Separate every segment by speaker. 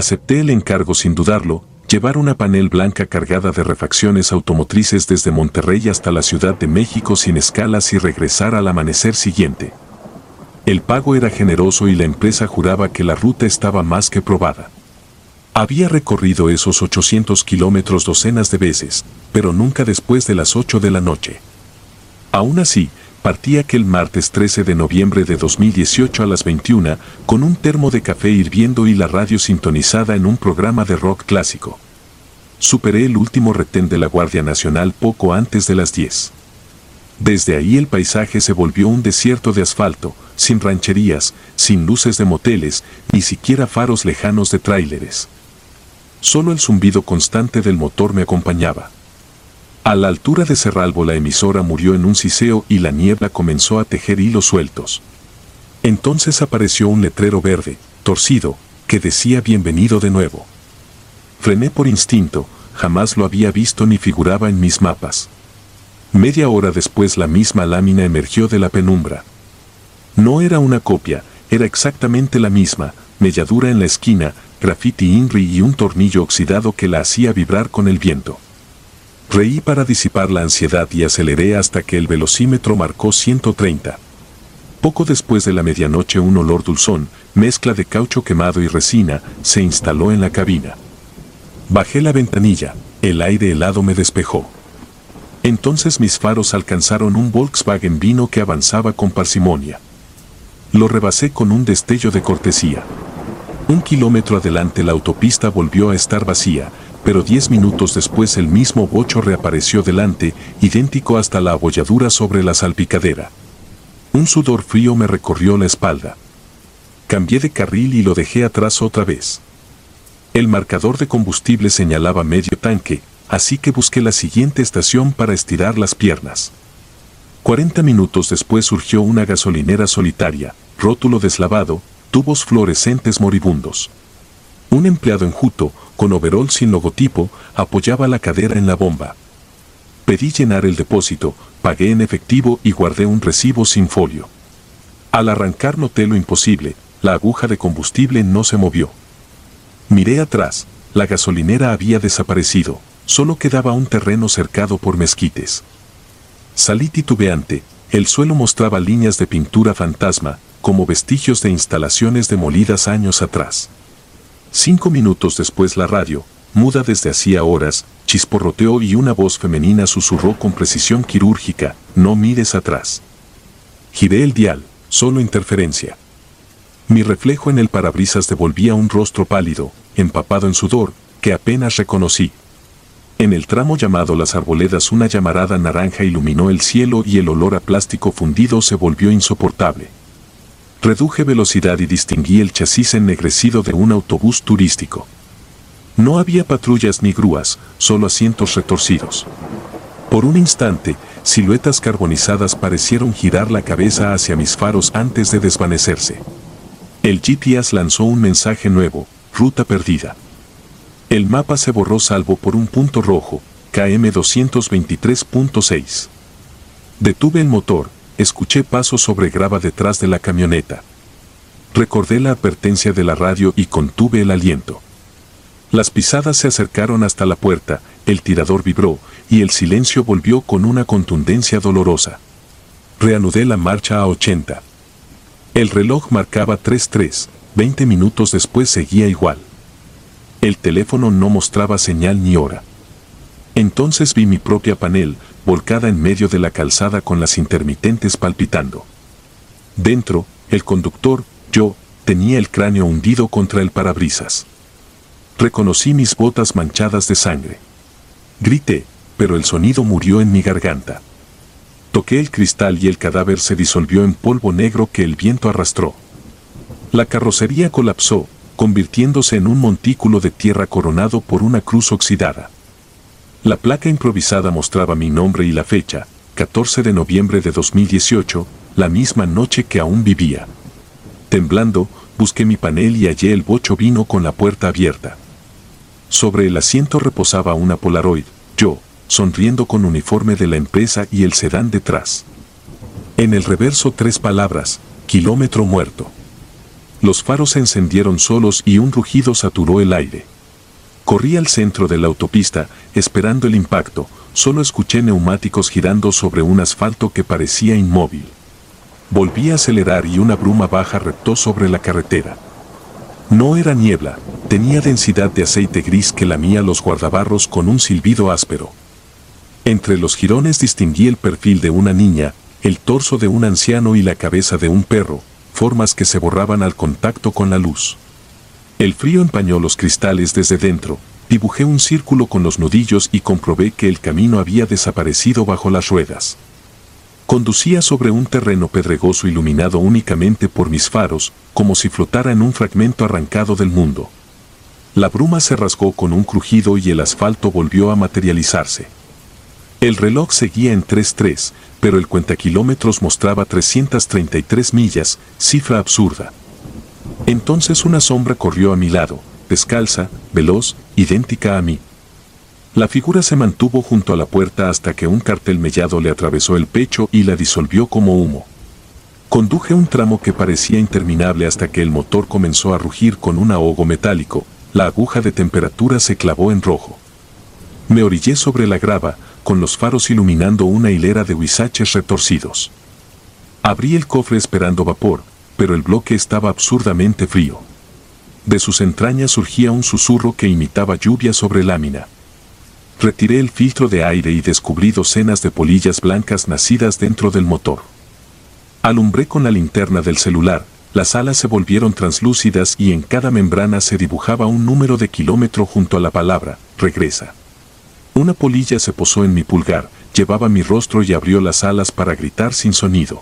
Speaker 1: Acepté el encargo sin dudarlo, llevar una panel blanca cargada de refacciones automotrices desde Monterrey hasta la Ciudad de México sin escalas y regresar al amanecer siguiente. El pago era generoso y la empresa juraba que la ruta estaba más que probada. Había recorrido esos 800 kilómetros docenas de veces, pero nunca después de las 8 de la noche. Aún así, partí aquel martes 13 de noviembre de 2018 a las 21, con un termo de café hirviendo y la radio sintonizada en un programa de rock clásico. Superé el último retén de la Guardia Nacional poco antes de las 10. Desde ahí el paisaje se volvió un desierto de asfalto, sin rancherías, sin luces de moteles, ni siquiera faros lejanos de tráileres. Solo el zumbido constante del motor me acompañaba. A la altura de Cerralbo la emisora murió en un siseo y la niebla comenzó a tejer hilos sueltos. Entonces apareció un letrero verde, torcido, que decía bienvenido de nuevo. Frené por instinto, jamás lo había visto ni figuraba en mis mapas. Media hora después la misma lámina emergió de la penumbra. No era una copia, era exactamente la misma, melladura en la esquina, graffiti INRI y un tornillo oxidado que la hacía vibrar con el viento. Reí para disipar la ansiedad y aceleré hasta que el velocímetro marcó 130. Poco después de la medianoche un olor dulzón, mezcla de caucho quemado y resina, se instaló en la cabina. Bajé la ventanilla, el aire helado me despejó. Entonces mis faros alcanzaron un Volkswagen Vino que avanzaba con parsimonia. Lo rebasé con un destello de cortesía. 1 kilómetro adelante la autopista volvió a estar vacía, pero 10 minutos después el mismo bocho reapareció delante, idéntico hasta la abolladura sobre la salpicadera. Un sudor frío me recorrió la espalda. Cambié de carril y lo dejé atrás otra vez. El marcador de combustible señalaba medio tanque, así que busqué la siguiente estación para estirar las piernas. 40 minutos después surgió una gasolinera solitaria, rótulo deslavado, tubos fluorescentes moribundos. Un empleado enjuto, con overol sin logotipo, apoyaba la cadera en la bomba. Pedí llenar el depósito, pagué en efectivo y guardé un recibo sin folio. Al arrancar noté lo imposible, la aguja de combustible no se movió. Miré atrás, la gasolinera había desaparecido, solo quedaba un terreno cercado por mezquites. Salí titubeante, el suelo mostraba líneas de pintura fantasma, como vestigios de instalaciones demolidas años atrás. 5 minutos después la radio, muda desde hacía horas, chisporroteó y una voz femenina susurró con precisión quirúrgica, no mires atrás. Giré el dial, solo interferencia. Mi reflejo en el parabrisas devolvía un rostro pálido, empapado en sudor, que apenas reconocí. En el tramo llamado Las Arboledas una llamarada naranja iluminó el cielo y el olor a plástico fundido se volvió insoportable. Reduje velocidad y distinguí el chasis ennegrecido de un autobús turístico. No había patrullas ni grúas, solo asientos retorcidos. Por un instante, siluetas carbonizadas parecieron girar la cabeza hacia mis faros antes de desvanecerse. El GPS lanzó un mensaje nuevo, ruta perdida. El mapa se borró salvo por un punto rojo, KM 223.6. Detuve el motor, escuché pasos sobre grava detrás de la camioneta. Recordé la advertencia de la radio y contuve el aliento. Las pisadas se acercaron hasta la puerta, el tirador vibró, y el silencio volvió con una contundencia dolorosa. Reanudé la marcha a 80. El reloj marcaba 3:03, 20 minutos después seguía igual. El teléfono no mostraba señal ni hora. Entonces vi mi propia panel, volcada en medio de la calzada con las intermitentes palpitando. Dentro, el conductor, yo, tenía el cráneo hundido contra el parabrisas. Reconocí mis botas manchadas de sangre. Grité, pero el sonido murió en mi garganta. Toqué el cristal y el cadáver se disolvió en polvo negro que el viento arrastró. La carrocería colapsó, convirtiéndose en un montículo de tierra coronado por una cruz oxidada. La placa improvisada mostraba mi nombre y la fecha, 14 de noviembre de 2018, la misma noche que aún vivía. Temblando, busqué mi panel y hallé el bocho vino con la puerta abierta. Sobre el asiento reposaba una Polaroid, yo, sonriendo con uniforme de la empresa y el sedán detrás. En el reverso 3 palabras, kilómetro muerto. Los faros se encendieron solos y un rugido saturó el aire. Corrí al centro de la autopista, esperando el impacto. Solo escuché neumáticos girando sobre un asfalto que parecía inmóvil. Volví a acelerar y una bruma baja reptó sobre la carretera. No era niebla, tenía densidad de aceite gris que lamía los guardabarros con un silbido áspero. Entre los jirones distinguí el perfil de una niña, el torso de un anciano y la cabeza de un perro, formas que se borraban al contacto con la luz. El frío empañó los cristales desde dentro, dibujé un círculo con los nudillos y comprobé que el camino había desaparecido bajo las ruedas. Conducía sobre un terreno pedregoso iluminado únicamente por mis faros, como si flotara en un fragmento arrancado del mundo. La bruma se rasgó con un crujido y el asfalto volvió a materializarse. El reloj seguía en 3:3, pero el cuentakilómetros mostraba 333 millas, cifra absurda. Entonces una sombra corrió a mi lado, descalza, veloz, idéntica a mí. La figura se mantuvo junto a la puerta hasta que un cartel mellado le atravesó el pecho y la disolvió como humo. Conduje un tramo que parecía interminable hasta que el motor comenzó a rugir con un ahogo metálico, la aguja de temperatura se clavó en rojo. Me orillé sobre la grava, con los faros iluminando una hilera de huizaches retorcidos. Abrí el cofre esperando vapor, pero el bloque estaba absurdamente frío. De sus entrañas surgía un susurro que imitaba lluvia sobre lámina. Retiré el filtro de aire y descubrí docenas de polillas blancas nacidas dentro del motor. Alumbré con la linterna del celular, las alas se volvieron translúcidas y en cada membrana se dibujaba un número de kilómetro junto a la palabra, regresa. Una polilla se posó en mi pulgar, llevaba mi rostro y abrió las alas para gritar sin sonido.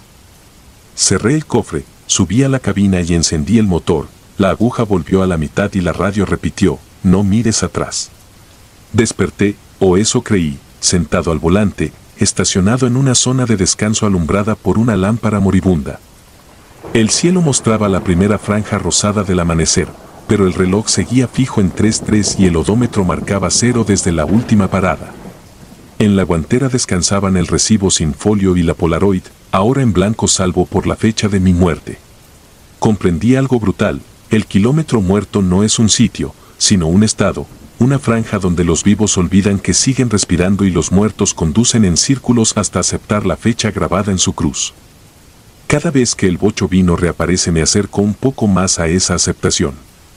Speaker 1: Cerré el cofre, subí a la cabina y encendí el motor, la aguja volvió a la mitad y la radio repitió, no mires atrás. Desperté, o eso creí, sentado al volante, estacionado en una zona de descanso alumbrada por una lámpara moribunda. El cielo mostraba la primera franja rosada del amanecer, pero el reloj seguía fijo en 3:3 y el odómetro marcaba 0 desde la última parada. En la guantera descansaban el recibo sin folio y la Polaroid, ahora en blanco salvo por la fecha de mi muerte. Comprendí algo brutal, el kilómetro muerto no es un sitio, sino un estado, una franja donde los vivos olvidan que siguen respirando y los muertos conducen en círculos hasta aceptar la fecha grabada en su cruz. Cada vez que el bocho vino reaparece me acerco un poco más a esa aceptación.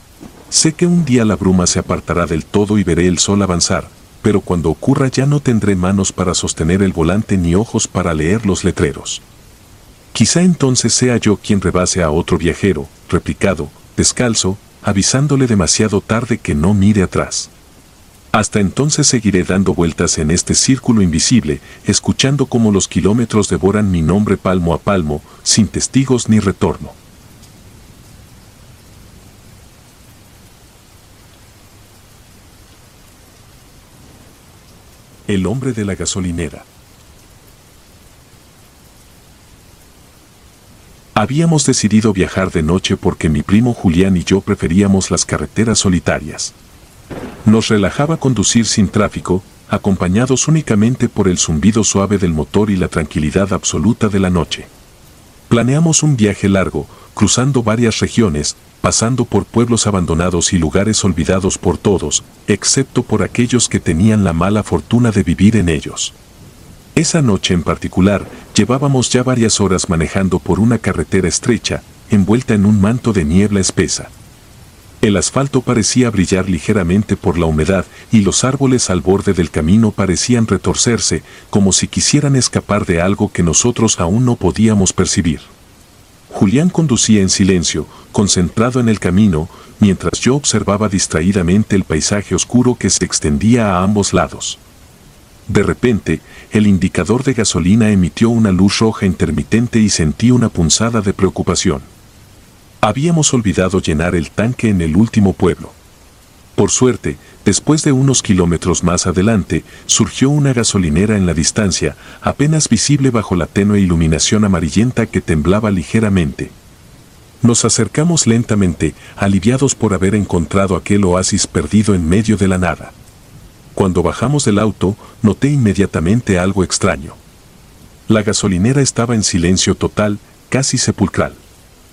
Speaker 1: Sé que un día la bruma se apartará del todo y veré el sol avanzar, pero cuando ocurra ya no tendré manos para sostener el volante ni ojos para leer los letreros. Quizá entonces sea yo quien rebase a otro viajero, replicado, descalzo, avisándole demasiado tarde que no mire atrás. Hasta entonces seguiré dando vueltas en este círculo invisible, escuchando cómo los kilómetros devoran mi nombre palmo a palmo, sin testigos ni retorno. El hombre de la gasolinera. Habíamos decidido viajar de noche porque mi primo Julián y yo preferíamos las carreteras solitarias. Nos relajaba conducir sin tráfico, acompañados únicamente por el zumbido suave del motor y la tranquilidad absoluta de la noche. Planeamos un viaje largo, cruzando varias regiones, pasando por pueblos abandonados y lugares olvidados por todos, excepto por aquellos que tenían la mala fortuna de vivir en ellos. Esa noche en particular, llevábamos ya varias horas manejando por una carretera estrecha, envuelta en un manto de niebla espesa. El asfalto parecía brillar ligeramente por la humedad y los árboles al borde del camino parecían retorcerse, como si quisieran escapar de algo que nosotros aún no podíamos percibir. Julián conducía en silencio, concentrado en el camino, mientras yo observaba distraídamente el paisaje oscuro que se extendía a ambos lados. De repente, el indicador de gasolina emitió una luz roja intermitente y sentí una punzada de preocupación. Habíamos olvidado llenar el tanque en el último pueblo. Por suerte, después de unos kilómetros más adelante, surgió una gasolinera en la distancia, apenas visible bajo la tenue iluminación amarillenta que temblaba ligeramente. Nos acercamos lentamente, aliviados por haber encontrado aquel oasis perdido en medio de la nada. Cuando bajamos del auto, noté inmediatamente algo extraño. La gasolinera estaba en silencio total, casi sepulcral.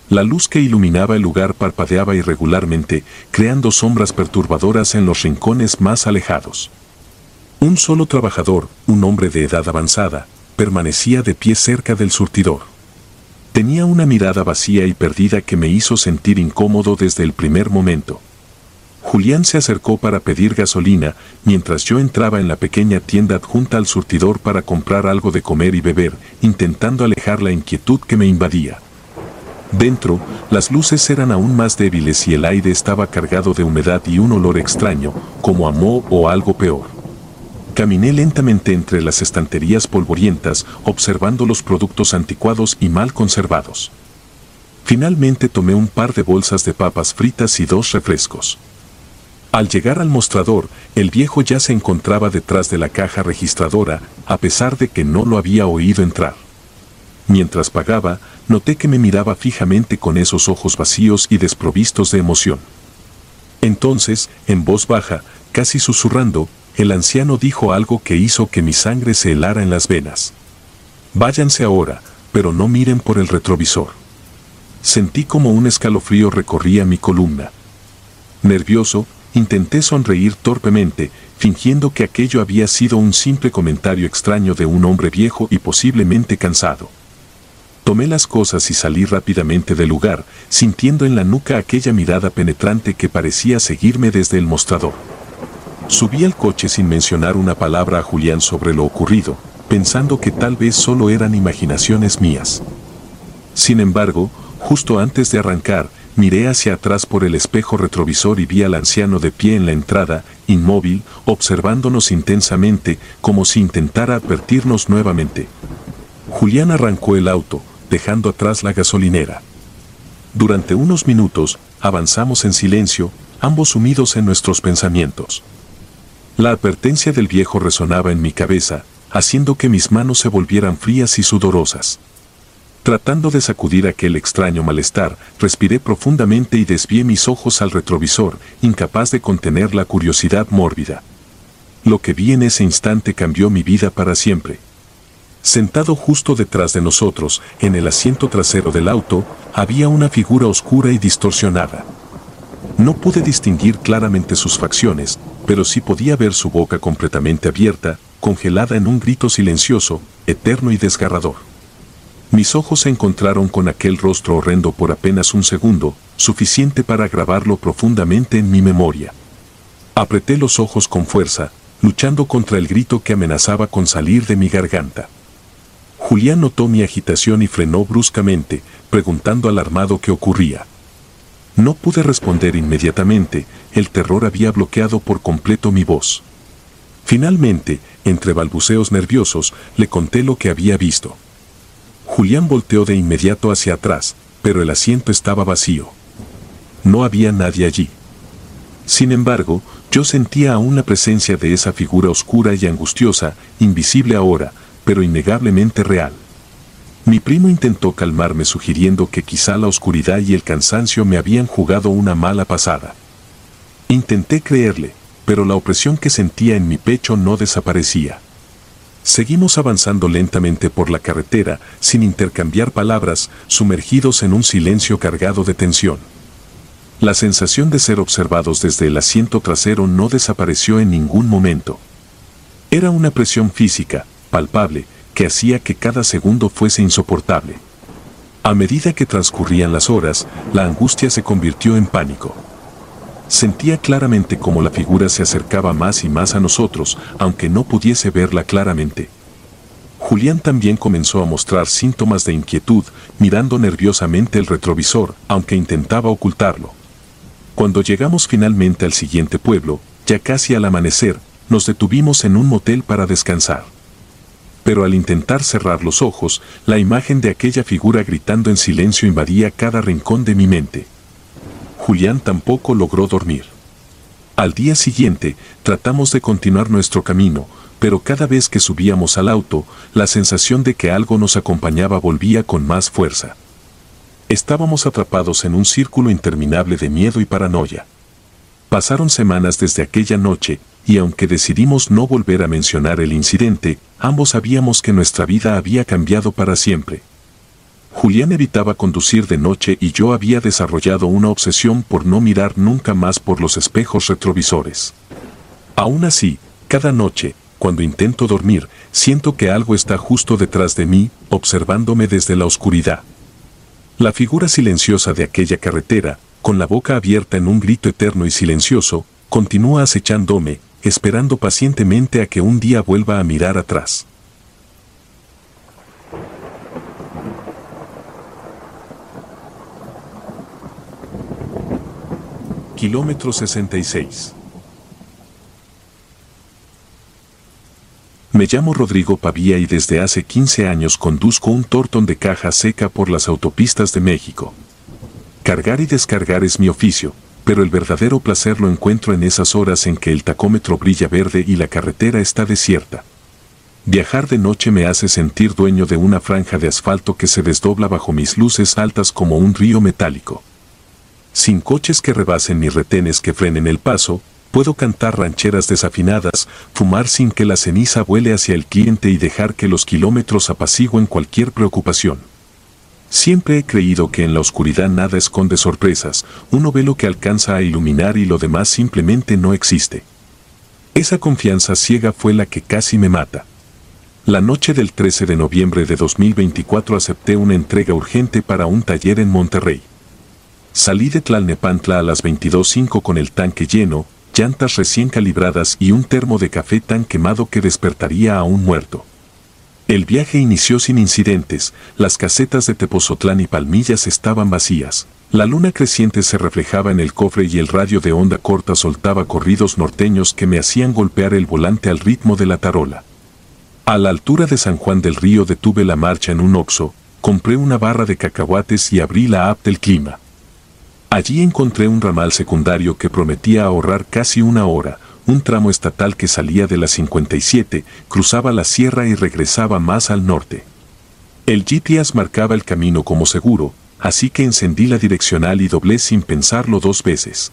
Speaker 1: La luz que iluminaba el lugar parpadeaba irregularmente, creando sombras perturbadoras en los rincones más alejados. Un solo trabajador, un hombre de edad avanzada, permanecía de pie cerca del surtidor. Tenía una mirada vacía y perdida que me hizo sentir incómodo desde el primer momento. Julián se acercó para pedir gasolina, mientras yo entraba en la pequeña tienda adjunta al surtidor para comprar algo de comer y beber, intentando alejar la inquietud que me invadía. Dentro, las luces eran aún más débiles y el aire estaba cargado de humedad y un olor extraño, como a moho o algo peor. Caminé lentamente entre las estanterías polvorientas, observando los productos anticuados y mal conservados. Finalmente tomé un par de bolsas de papas fritas y 2 refrescos. Al llegar al mostrador, el viejo ya se encontraba detrás de la caja registradora, a pesar de que no lo había oído entrar. Mientras pagaba, noté que me miraba fijamente con esos ojos vacíos y desprovistos de emoción. Entonces, en voz baja, casi susurrando, el anciano dijo algo que hizo que mi sangre se helara en las venas. «Váyanse ahora, pero no miren por el retrovisor». Sentí como un escalofrío recorría mi columna. Nervioso, intenté sonreír torpemente, fingiendo que aquello había sido un simple comentario extraño de un hombre viejo y posiblemente cansado. Tomé las cosas y salí rápidamente del lugar, sintiendo en la nuca aquella mirada penetrante que parecía seguirme desde el mostrador. Subí al coche sin mencionar una palabra a Julián sobre lo ocurrido, pensando que tal vez solo eran imaginaciones mías. Sin embargo, justo antes de arrancar, miré hacia atrás por el espejo retrovisor y vi al anciano de pie en la entrada, inmóvil, observándonos intensamente, como si intentara advertirnos nuevamente. Julián arrancó el auto, dejando atrás la gasolinera. Durante unos minutos, avanzamos en silencio, ambos sumidos en nuestros pensamientos. La advertencia del viejo resonaba en mi cabeza, haciendo que mis manos se volvieran frías y sudorosas. Tratando de sacudir aquel extraño malestar, respiré profundamente y desvié mis ojos al retrovisor, incapaz de contener la curiosidad mórbida. Lo que vi en ese instante cambió mi vida para siempre. Sentado justo detrás de nosotros, en el asiento trasero del auto, había una figura oscura y distorsionada. No pude distinguir claramente sus facciones, pero sí podía ver su boca completamente abierta, congelada en un grito silencioso, eterno y desgarrador. Mis ojos se encontraron con aquel rostro horrendo por apenas un segundo, suficiente para grabarlo profundamente en mi memoria. Apreté los ojos con fuerza, luchando contra el grito que amenazaba con salir de mi garganta. Julián notó mi agitación y frenó bruscamente, preguntando alarmado qué ocurría. No pude responder inmediatamente, el terror había bloqueado por completo mi voz. Finalmente, entre balbuceos nerviosos, le conté lo que había visto. Julián volteó de inmediato hacia atrás, pero el asiento estaba vacío. No había nadie allí. Sin embargo, yo sentía aún la presencia de esa figura oscura y angustiosa, invisible ahora, pero innegablemente real. Mi primo intentó calmarme sugiriendo que quizá la oscuridad y el cansancio me habían jugado una mala pasada. Intenté creerle, pero la opresión que sentía en mi pecho no desaparecía. Seguimos avanzando lentamente por la carretera, sin intercambiar palabras, sumergidos en un silencio cargado de tensión. La sensación de ser observados desde el asiento trasero no desapareció en ningún momento. Era una presión física, palpable, que hacía que cada segundo fuese insoportable. A medida que transcurrían las horas, la angustia se convirtió en pánico. Sentía claramente cómo la figura se acercaba más y más a nosotros, aunque no pudiese verla claramente. Julián también comenzó a mostrar síntomas de inquietud, mirando nerviosamente el retrovisor, aunque intentaba ocultarlo. Cuando llegamos finalmente al siguiente pueblo, ya casi al amanecer, nos detuvimos en un motel para descansar. Pero al intentar cerrar los ojos, la imagen de aquella figura gritando en silencio invadía cada rincón de mi mente. Julián tampoco logró dormir. Al día siguiente, tratamos de continuar nuestro camino, pero cada vez que subíamos al auto, la sensación de que algo nos acompañaba volvía con más fuerza. Estábamos atrapados en un círculo interminable de miedo y paranoia. Pasaron semanas desde aquella noche, y aunque decidimos no volver a mencionar el incidente, ambos sabíamos que nuestra vida había cambiado para siempre. Julián evitaba conducir de noche y yo había desarrollado una obsesión por no mirar nunca más por los espejos retrovisores. Aún así, cada noche, cuando intento dormir, siento que algo está justo detrás de mí, observándome desde la oscuridad. La figura silenciosa de aquella carretera, con la boca abierta en un grito eterno y silencioso, continúa acechándome, esperando pacientemente a que un día vuelva a mirar atrás. Kilómetro 66. Me llamo Rodrigo Pavía y desde hace 15 años conduzco un tortón de caja seca por las autopistas de México. Cargar y descargar es mi oficio, pero el verdadero placer lo encuentro en esas horas en que el tacómetro brilla verde y la carretera está desierta. Viajar de noche me hace sentir dueño de una franja de asfalto que se desdobla bajo mis luces altas como un río metálico. Sin coches que rebasen ni retenes que frenen el paso, puedo cantar rancheras desafinadas, fumar sin que la ceniza vuele hacia el cliente y dejar que los kilómetros apacigüen cualquier preocupación. Siempre he creído que en la oscuridad nada esconde sorpresas, uno ve lo que alcanza a iluminar y lo demás simplemente no existe. Esa confianza ciega fue la que casi me mata. La noche del 13 de noviembre de 2024 acepté una entrega urgente para un taller en Monterrey. Salí de Tlalnepantla a las 22:05 con el tanque lleno, llantas recién calibradas y un termo de café tan quemado que despertaría a un muerto. El viaje inició sin incidentes, las casetas de Tepozotlán y Palmillas estaban vacías. La luna creciente se reflejaba en el cofre y el radio de onda corta soltaba corridos norteños que me hacían golpear el volante al ritmo de la tarola. A la altura de San Juan del Río detuve la marcha en un Oxxo, compré una barra de cacahuates y abrí la app del clima. Allí encontré un ramal secundario que prometía ahorrar casi una hora, un tramo estatal que salía de la 57, cruzaba la sierra y regresaba más al norte. El GPS marcaba el camino como seguro, así que encendí la direccional y doblé sin pensarlo 2 veces.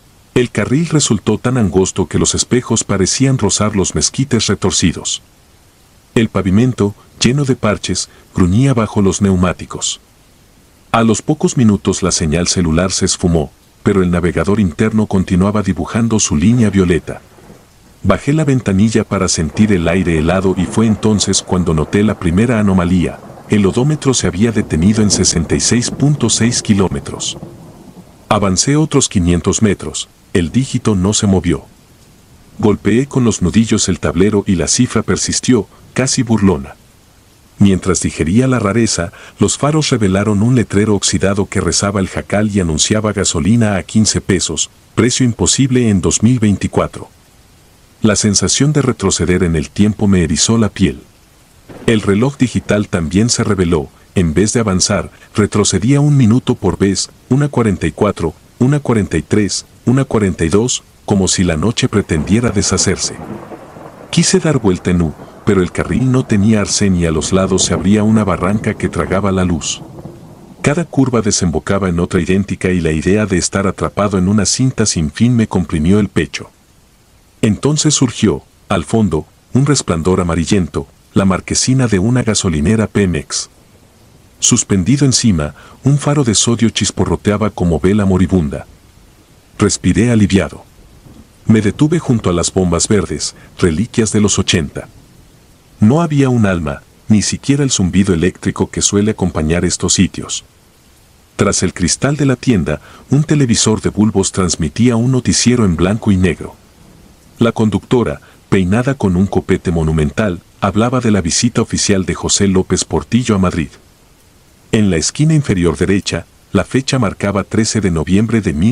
Speaker 1: El carril resultó tan angosto que los espejos parecían rozar los mezquites retorcidos. El pavimento, lleno de parches, gruñía bajo los neumáticos. A los pocos minutos la señal celular se esfumó, pero el navegador interno continuaba dibujando su línea violeta. Bajé la ventanilla para sentir el aire helado y fue entonces cuando noté la primera anomalía. El odómetro se había detenido en 66.6 kilómetros. Avancé otros 500 metros, el dígito no se movió. Golpeé con los nudillos el tablero y la cifra persistió, casi burlona. Mientras digería la rareza, los faros revelaron un letrero oxidado que rezaba el jacal y anunciaba gasolina a 15 pesos, precio imposible en 2024. La sensación de retroceder en el tiempo me erizó la piel. El reloj digital también se reveló, en vez de avanzar, retrocedía 1 minuto por vez, 1:44, 1:43, 1:42, como si la noche pretendiera deshacerse. Quise dar vuelta en U, pero el carril no tenía arcén y a los lados se abría una barranca que tragaba la luz. Cada curva desembocaba en otra idéntica y la idea de estar atrapado en una cinta sin fin me comprimió el pecho. Entonces surgió, al fondo, un resplandor amarillento, la marquesina de una gasolinera Pemex. Suspendido encima, un faro de sodio chisporroteaba como vela moribunda. Respiré aliviado. Me detuve junto a las bombas verdes, reliquias de los 80. No había un alma, ni siquiera el zumbido eléctrico que suele acompañar estos sitios. Tras el cristal de la tienda, un televisor de bulbos transmitía un noticiero en blanco y negro. La conductora, peinada con un copete monumental, hablaba de la visita oficial de José López Portillo a Madrid. En la esquina inferior derecha, la fecha marcaba 13 de noviembre de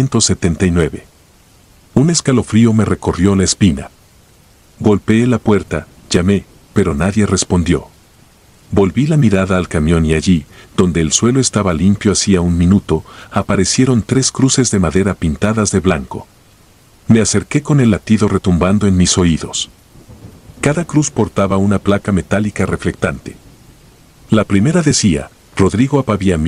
Speaker 1: 1979. Un escalofrío me recorrió la espina. Golpeé la puerta, llamé, pero nadie respondió. Volví la mirada al camión y allí, donde el suelo estaba limpio hacía 1 minuto, aparecieron 3 cruces de madera pintadas de blanco. Me acerqué con el latido retumbando en mis oídos. Cada cruz portaba una placa metálica reflectante. La primera decía, Rodrigo Pavía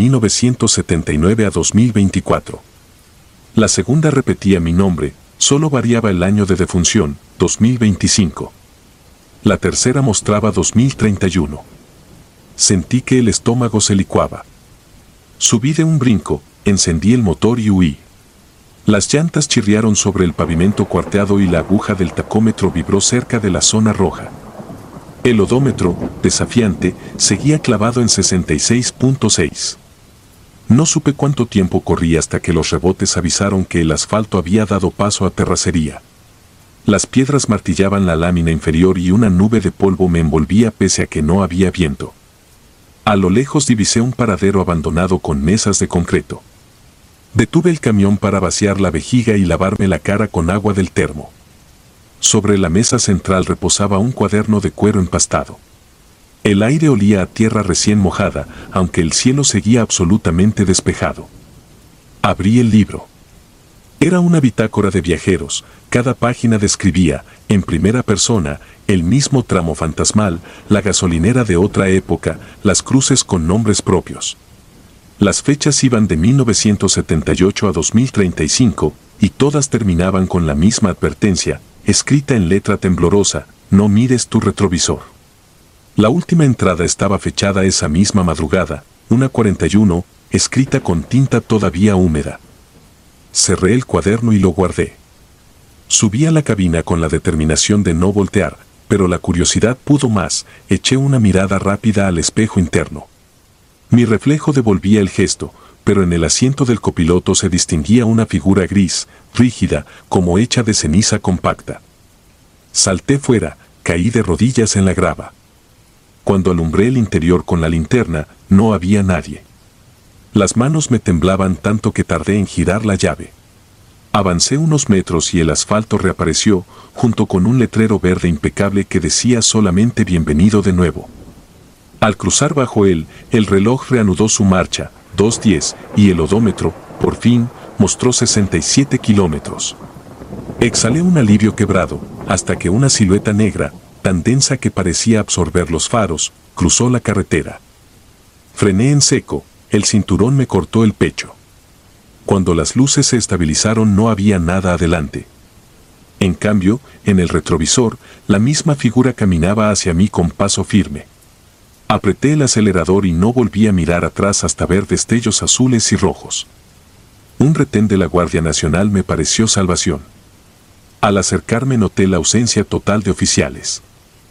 Speaker 1: 1979 a 2024. La segunda repetía mi nombre, solo variaba el año de defunción, 2025. La tercera mostraba 2031. Sentí que el estómago se licuaba. Subí de un brinco, encendí el motor y huí. Las llantas chirriaron sobre el pavimento cuarteado y la aguja del tacómetro vibró cerca de la zona roja. El odómetro, desafiante, seguía clavado en 66.6. No supe cuánto tiempo corrí hasta que los rebotes avisaron que el asfalto había dado paso a terracería. Las piedras martillaban la lámina inferior y una nube de polvo me envolvía pese a que no había viento. A lo lejos divisé un paradero abandonado con mesas de concreto. Detuve el camión para vaciar la vejiga y lavarme la cara con agua del termo. Sobre la mesa central reposaba un cuaderno de cuero empastado. El aire olía a tierra recién mojada, aunque el cielo seguía absolutamente despejado. Abrí el libro. Era una bitácora de viajeros. Cada página describía, en primera persona, el mismo tramo fantasmal, la gasolinera de otra época, las cruces con nombres propios. Las fechas iban de 1978 a 2035, y todas terminaban con la misma advertencia, escrita en letra temblorosa: no mires tu retrovisor. La última entrada estaba fechada esa misma madrugada, 1:41, escrita con tinta todavía húmeda. Cerré el cuaderno y lo guardé. Subí a la cabina con la determinación de no voltear, pero la curiosidad pudo más. Eché una mirada rápida al espejo interno. Mi reflejo devolvía el gesto, pero en el asiento del copiloto se distinguía una figura gris, rígida, como hecha de ceniza compacta. Salté fuera, caí de rodillas en la grava. Cuando alumbré el interior con la linterna, no había nadie. Las manos me temblaban tanto que tardé en girar la llave. Avancé unos metros y el asfalto reapareció, junto con un letrero verde impecable que decía solamente bienvenido de nuevo. Al cruzar bajo él, el reloj reanudó su marcha, 2:10, y el odómetro, por fin, mostró 67 kilómetros. Exhalé un alivio quebrado, hasta que una silueta negra, tan densa que parecía absorber los faros, cruzó la carretera. Frené en seco, el cinturón me cortó el pecho. Cuando las luces se estabilizaron no había nada adelante. En cambio, en el retrovisor, la misma figura caminaba hacia mí con paso firme. Apreté el acelerador y no volví a mirar atrás hasta ver destellos azules y rojos. Un retén de la Guardia Nacional me pareció salvación. Al acercarme noté la ausencia total de oficiales.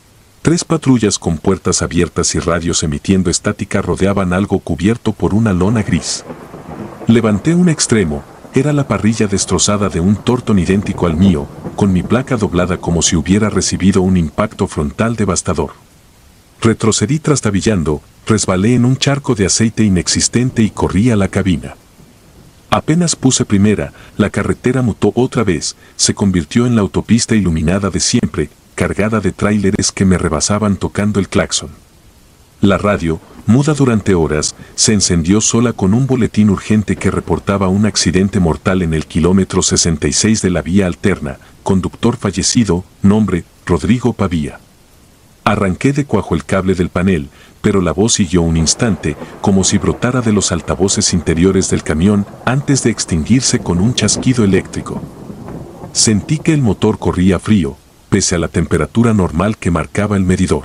Speaker 1: 3 patrullas con puertas abiertas y radios emitiendo estática rodeaban algo cubierto por una lona gris. Levanté un extremo, era la parrilla destrozada de un Torton idéntico al mío, con mi placa doblada como si hubiera recibido un impacto frontal devastador. Retrocedí trastabillando, resbalé en un charco de aceite inexistente y corrí a la cabina. Apenas puse primera, la carretera mutó otra vez, se convirtió en la autopista iluminada de siempre, cargada de tráileres que me rebasaban tocando el claxon. La radio, muda durante horas, se encendió sola con un boletín urgente que reportaba un accidente mortal en el kilómetro 66 de la vía alterna, conductor fallecido, nombre, Rodrigo Pavía. Arranqué de cuajo el cable del panel, pero la voz siguió un instante, como si brotara de los altavoces interiores del camión, antes de extinguirse con un chasquido eléctrico. Sentí que el motor corría frío, pese a la temperatura normal que marcaba el medidor.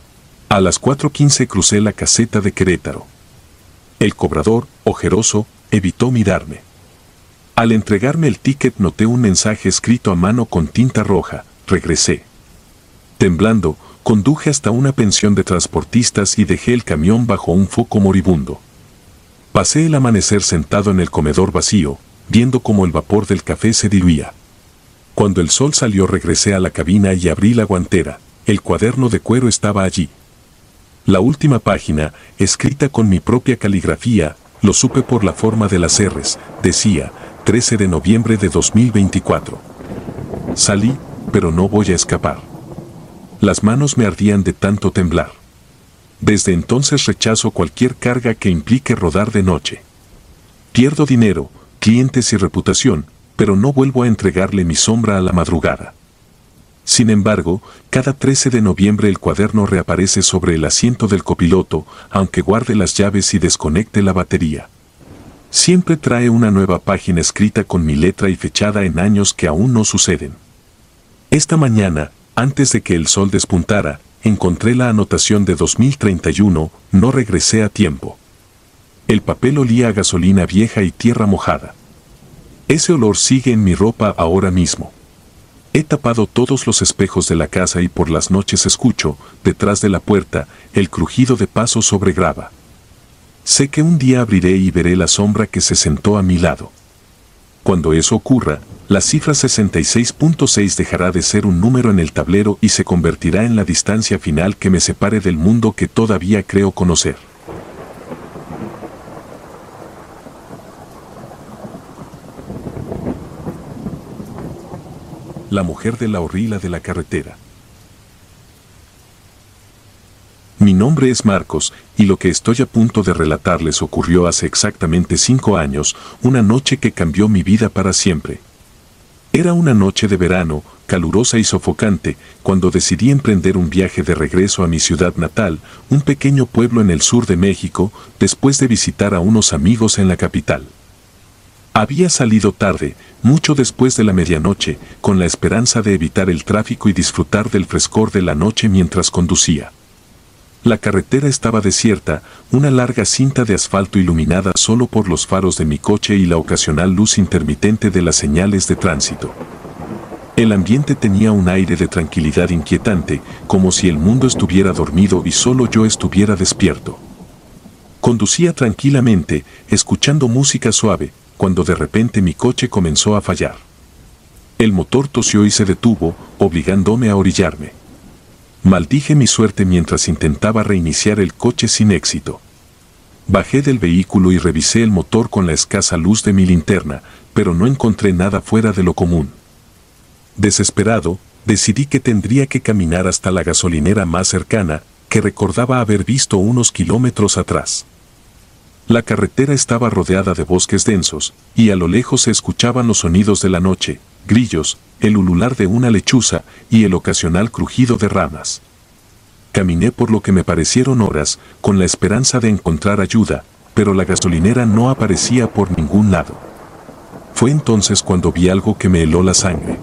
Speaker 1: A las 4:15 crucé la caseta de Querétaro. El cobrador, ojeroso, evitó mirarme. Al entregarme el ticket noté un mensaje escrito a mano con tinta roja: regresé. Temblando, conduje hasta una pensión de transportistas y dejé el camión bajo un foco moribundo. Pasé el amanecer sentado en el comedor vacío, viendo cómo el vapor del café se diluía. Cuando el sol salió regresé a la cabina y abrí la guantera. El cuaderno de cuero estaba allí. La última página, escrita con mi propia caligrafía, lo supe por la forma de las R's, decía, 13 de noviembre de 2024. Salí, pero no voy a escapar. Las manos me ardían de tanto temblar. Desde entonces rechazo cualquier carga que implique rodar de noche. Pierdo dinero, clientes y reputación, pero no vuelvo a entregarle mi sombra a la madrugada. Sin embargo, cada 13 de noviembre el cuaderno reaparece sobre el asiento del copiloto, aunque guarde las llaves y desconecte la batería. Siempre trae una nueva página escrita con mi letra y fechada en años que aún no suceden. Esta mañana, antes de que el sol despuntara, encontré la anotación de 2031, no regresé a tiempo. El papel olía a gasolina vieja y tierra mojada. Ese olor sigue en mi ropa ahora mismo. He tapado todos los espejos de la casa y por las noches escucho, detrás de la puerta, el crujido de pasos sobre grava. Sé que un día abriré y veré la sombra que se sentó a mi lado. Cuando eso ocurra, la cifra 66.6 dejará de ser un número en el tablero y se convertirá en la distancia final que me separe del mundo que todavía creo conocer. La mujer de la orilla de la carretera. Mi nombre es Marcos, y lo que estoy a punto de relatarles ocurrió hace exactamente 5 años, una noche que cambió mi vida para siempre. Era una noche de verano, calurosa y sofocante, cuando decidí emprender un viaje de regreso a mi ciudad natal, un pequeño pueblo en el sur de México, después de visitar a unos amigos en la capital. Había salido tarde, mucho después de la medianoche, con la esperanza de evitar el tráfico y disfrutar del frescor de la noche mientras conducía. La carretera estaba desierta, una larga cinta de asfalto iluminada solo por los faros de mi coche y la ocasional luz intermitente de las señales de tránsito. El ambiente tenía un aire de tranquilidad inquietante, como si el mundo estuviera dormido y solo yo estuviera despierto. Conducía tranquilamente, escuchando música suave, cuando de repente mi coche comenzó a fallar. El motor tosió y se detuvo, obligándome a orillarme. Maldije mi suerte mientras intentaba reiniciar el coche sin éxito. Bajé del vehículo y revisé el motor con la escasa luz de mi linterna, pero no encontré nada fuera de lo común. Desesperado, decidí que tendría que caminar hasta la gasolinera más cercana, que recordaba haber visto unos kilómetros atrás. La carretera estaba rodeada de bosques densos, y a lo lejos se escuchaban los sonidos de la noche, grillos, el ulular de una lechuza y el ocasional crujido de ramas. Caminé por lo que me parecieron horas, con la esperanza de encontrar ayuda, pero la gasolinera no aparecía por ningún lado. Fue entonces cuando vi algo que me heló la sangre.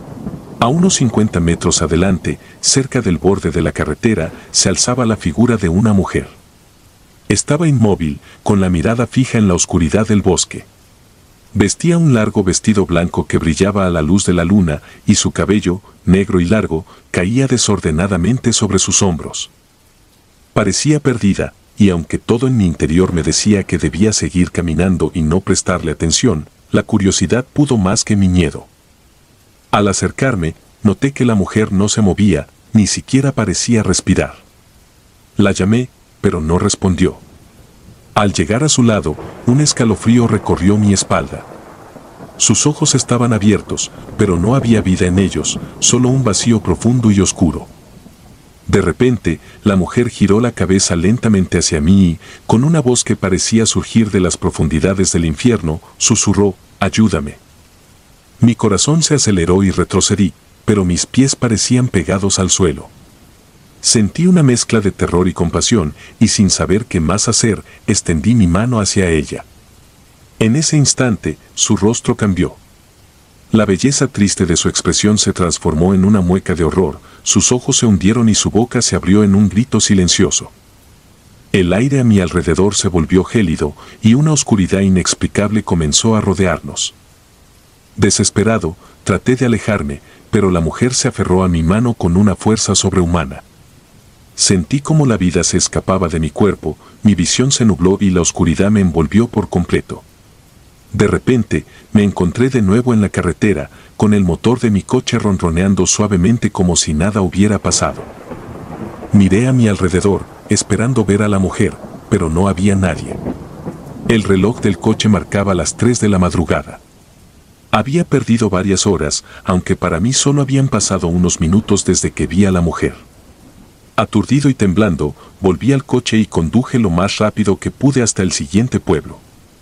Speaker 1: A unos 50 metros adelante, cerca del borde de la carretera, se alzaba la figura de una mujer. Estaba inmóvil, con la mirada fija en la oscuridad del bosque. Vestía un largo vestido blanco que brillaba a la luz de la luna, y su cabello, negro y largo, caía desordenadamente sobre sus hombros. Parecía perdida, y aunque todo en mi interior me decía que debía seguir caminando y no prestarle atención, la curiosidad pudo más que mi miedo. Al acercarme, noté que la mujer no se movía, ni siquiera parecía respirar. La llamé, pero no respondió. Al llegar a su lado, un escalofrío recorrió mi espalda. Sus ojos estaban abiertos, pero no había vida en ellos, solo un vacío profundo y oscuro. De repente, la mujer giró la cabeza lentamente hacia mí y, con una voz que parecía surgir de las profundidades del infierno, susurró, «Ayúdame». Mi corazón se aceleró y retrocedí, pero mis pies parecían pegados al suelo. Sentí una mezcla de terror y compasión, y sin saber qué más hacer, extendí mi mano hacia ella. En ese instante, su rostro cambió. La belleza triste de su expresión se transformó en una mueca de horror, sus ojos se hundieron y su boca se abrió en un grito silencioso. El aire a mi alrededor se volvió gélido, y una oscuridad inexplicable comenzó a rodearnos. Desesperado, traté de alejarme, pero la mujer se aferró a mi mano con una fuerza sobrehumana. Sentí como la vida se escapaba de mi cuerpo, mi visión se nubló y la oscuridad me envolvió por completo. De repente, me encontré de nuevo en la carretera, con el motor de mi coche ronroneando suavemente como si nada hubiera pasado. Miré a mi alrededor, esperando ver a la mujer, pero no había nadie. El reloj del coche marcaba las 3 de la madrugada. Había perdido varias horas, aunque para mí solo habían pasado unos minutos desde que vi a la mujer. Aturdido y temblando, volví al coche y conduje lo más rápido que pude hasta el siguiente pueblo.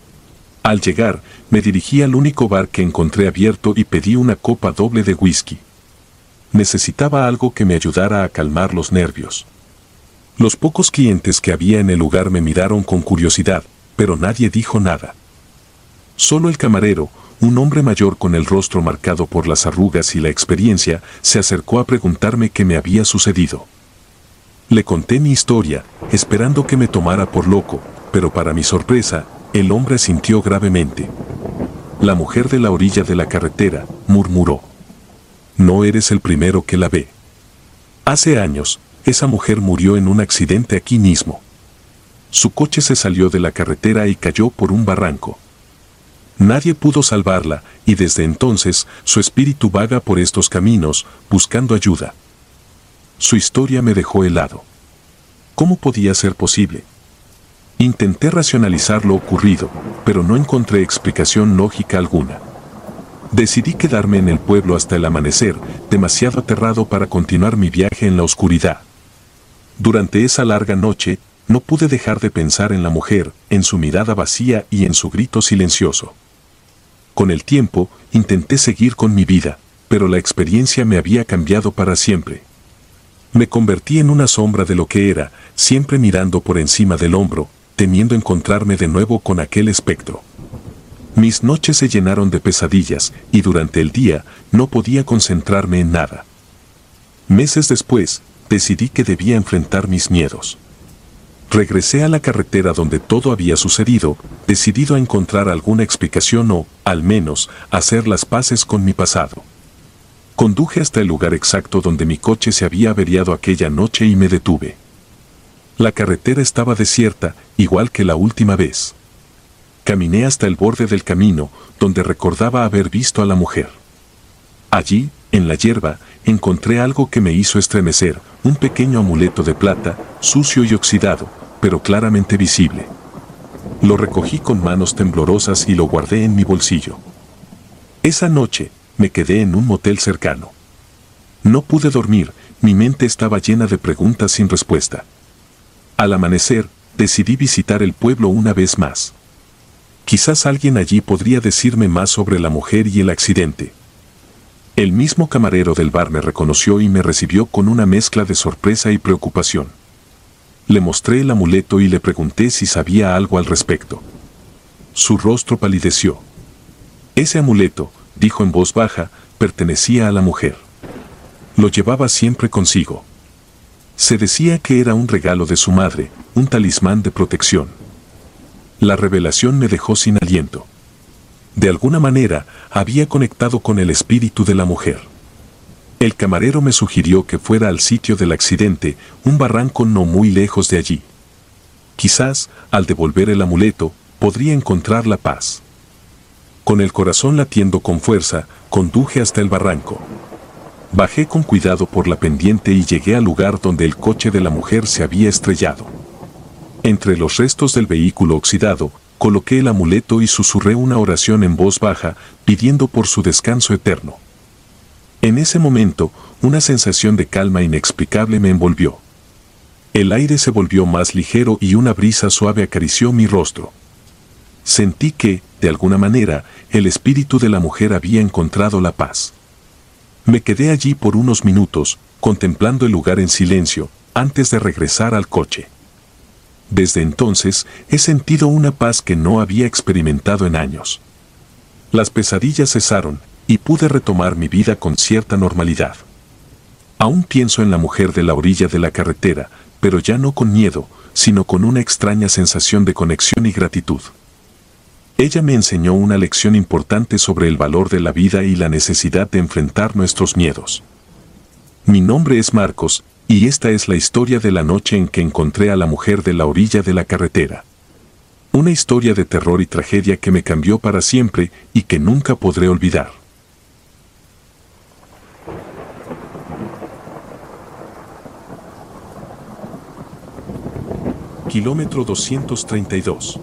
Speaker 1: Al llegar, me dirigí al único bar que encontré abierto y pedí una copa doble de whisky. Necesitaba algo que me ayudara a calmar los nervios. Los pocos clientes que había en el lugar me miraron con curiosidad, pero nadie dijo nada. Solo el camarero, un hombre mayor con el rostro marcado por las arrugas y la experiencia, se acercó a preguntarme qué me había sucedido. Le conté mi historia, esperando que me tomara por loco, pero para mi sorpresa, el hombre asintió gravemente. La mujer de la orilla de la carretera murmuró: no eres el primero que la ve. Hace años, esa mujer murió en un accidente aquí mismo. Su coche se salió de la carretera y cayó por un barranco. Nadie pudo salvarla, y desde entonces su espíritu vaga por estos caminos, buscando ayuda. Su historia me dejó helado. ¿Cómo podía ser posible? Intenté racionalizar lo ocurrido, pero no encontré explicación lógica alguna. Decidí quedarme en el pueblo hasta el amanecer, demasiado aterrado para continuar mi viaje en la oscuridad. Durante esa larga noche, no pude dejar de pensar en la mujer, en su mirada vacía y en su grito silencioso. Con el tiempo, intenté seguir con mi vida, pero la experiencia me había cambiado para siempre. Me convertí en una sombra de lo que era, siempre mirando por encima del hombro, temiendo encontrarme de nuevo con aquel espectro. Mis noches se llenaron de pesadillas, y durante el día no podía concentrarme en nada. Meses después, decidí que debía enfrentar mis miedos. Regresé a la carretera donde todo había sucedido, decidido a encontrar alguna explicación o, al menos, hacer las paces con mi pasado. Conduje hasta el lugar exacto donde mi coche se había averiado aquella noche y me detuve. La carretera estaba desierta, igual que la última vez. Caminé hasta el borde del camino, donde recordaba haber visto a la mujer. Allí, en la hierba, encontré algo que me hizo estremecer, un pequeño amuleto de plata, sucio y oxidado, pero claramente visible. Lo recogí con manos temblorosas y lo guardé en mi bolsillo. Esa noche, me quedé en un motel cercano. No pude dormir, mi mente estaba llena de preguntas sin respuesta. Al amanecer, decidí visitar el pueblo una vez más. Quizás alguien allí podría decirme más sobre la mujer y el accidente. El mismo camarero del bar me reconoció y me recibió con una mezcla de sorpresa y preocupación. Le mostré el amuleto y le pregunté si sabía algo al respecto. Su rostro palideció. Ese amuleto, dijo en voz baja, pertenecía a la mujer. Lo llevaba siempre consigo. Se decía que era un regalo de su madre, un talismán de protección. La revelación me dejó sin aliento. De alguna manera, había conectado con el espíritu de la mujer. El camarero me sugirió que fuera al sitio del accidente, un barranco no muy lejos de allí. Quizás, al devolver el amuleto, podría encontrar la paz. Con el corazón latiendo con fuerza, conduje hasta el barranco. Bajé con cuidado por la pendiente y llegué al lugar donde el coche de la mujer se había estrellado. Entre los restos del vehículo oxidado, coloqué el amuleto y susurré una oración en voz baja, pidiendo por su descanso eterno. En ese momento, una sensación de calma inexplicable me envolvió. El aire se volvió más ligero y una brisa suave acarició mi rostro. Sentí que, de alguna manera, el espíritu de la mujer había encontrado la paz. Me quedé allí por unos minutos, contemplando el lugar en silencio, antes de regresar al coche. Desde entonces, he sentido una paz que no había experimentado en años. Las pesadillas cesaron, y pude retomar mi vida con cierta normalidad. Aún pienso en la mujer de la orilla de la carretera, pero ya no con miedo, sino con una extraña sensación de conexión y gratitud. Ella me enseñó una lección importante sobre el valor de la vida y la necesidad de enfrentar nuestros miedos. Mi nombre es Marcos, y esta es la historia de la noche en que encontré a la mujer de la orilla de la carretera. Una historia de terror y tragedia que me cambió para siempre y que nunca podré olvidar. Kilómetro 232.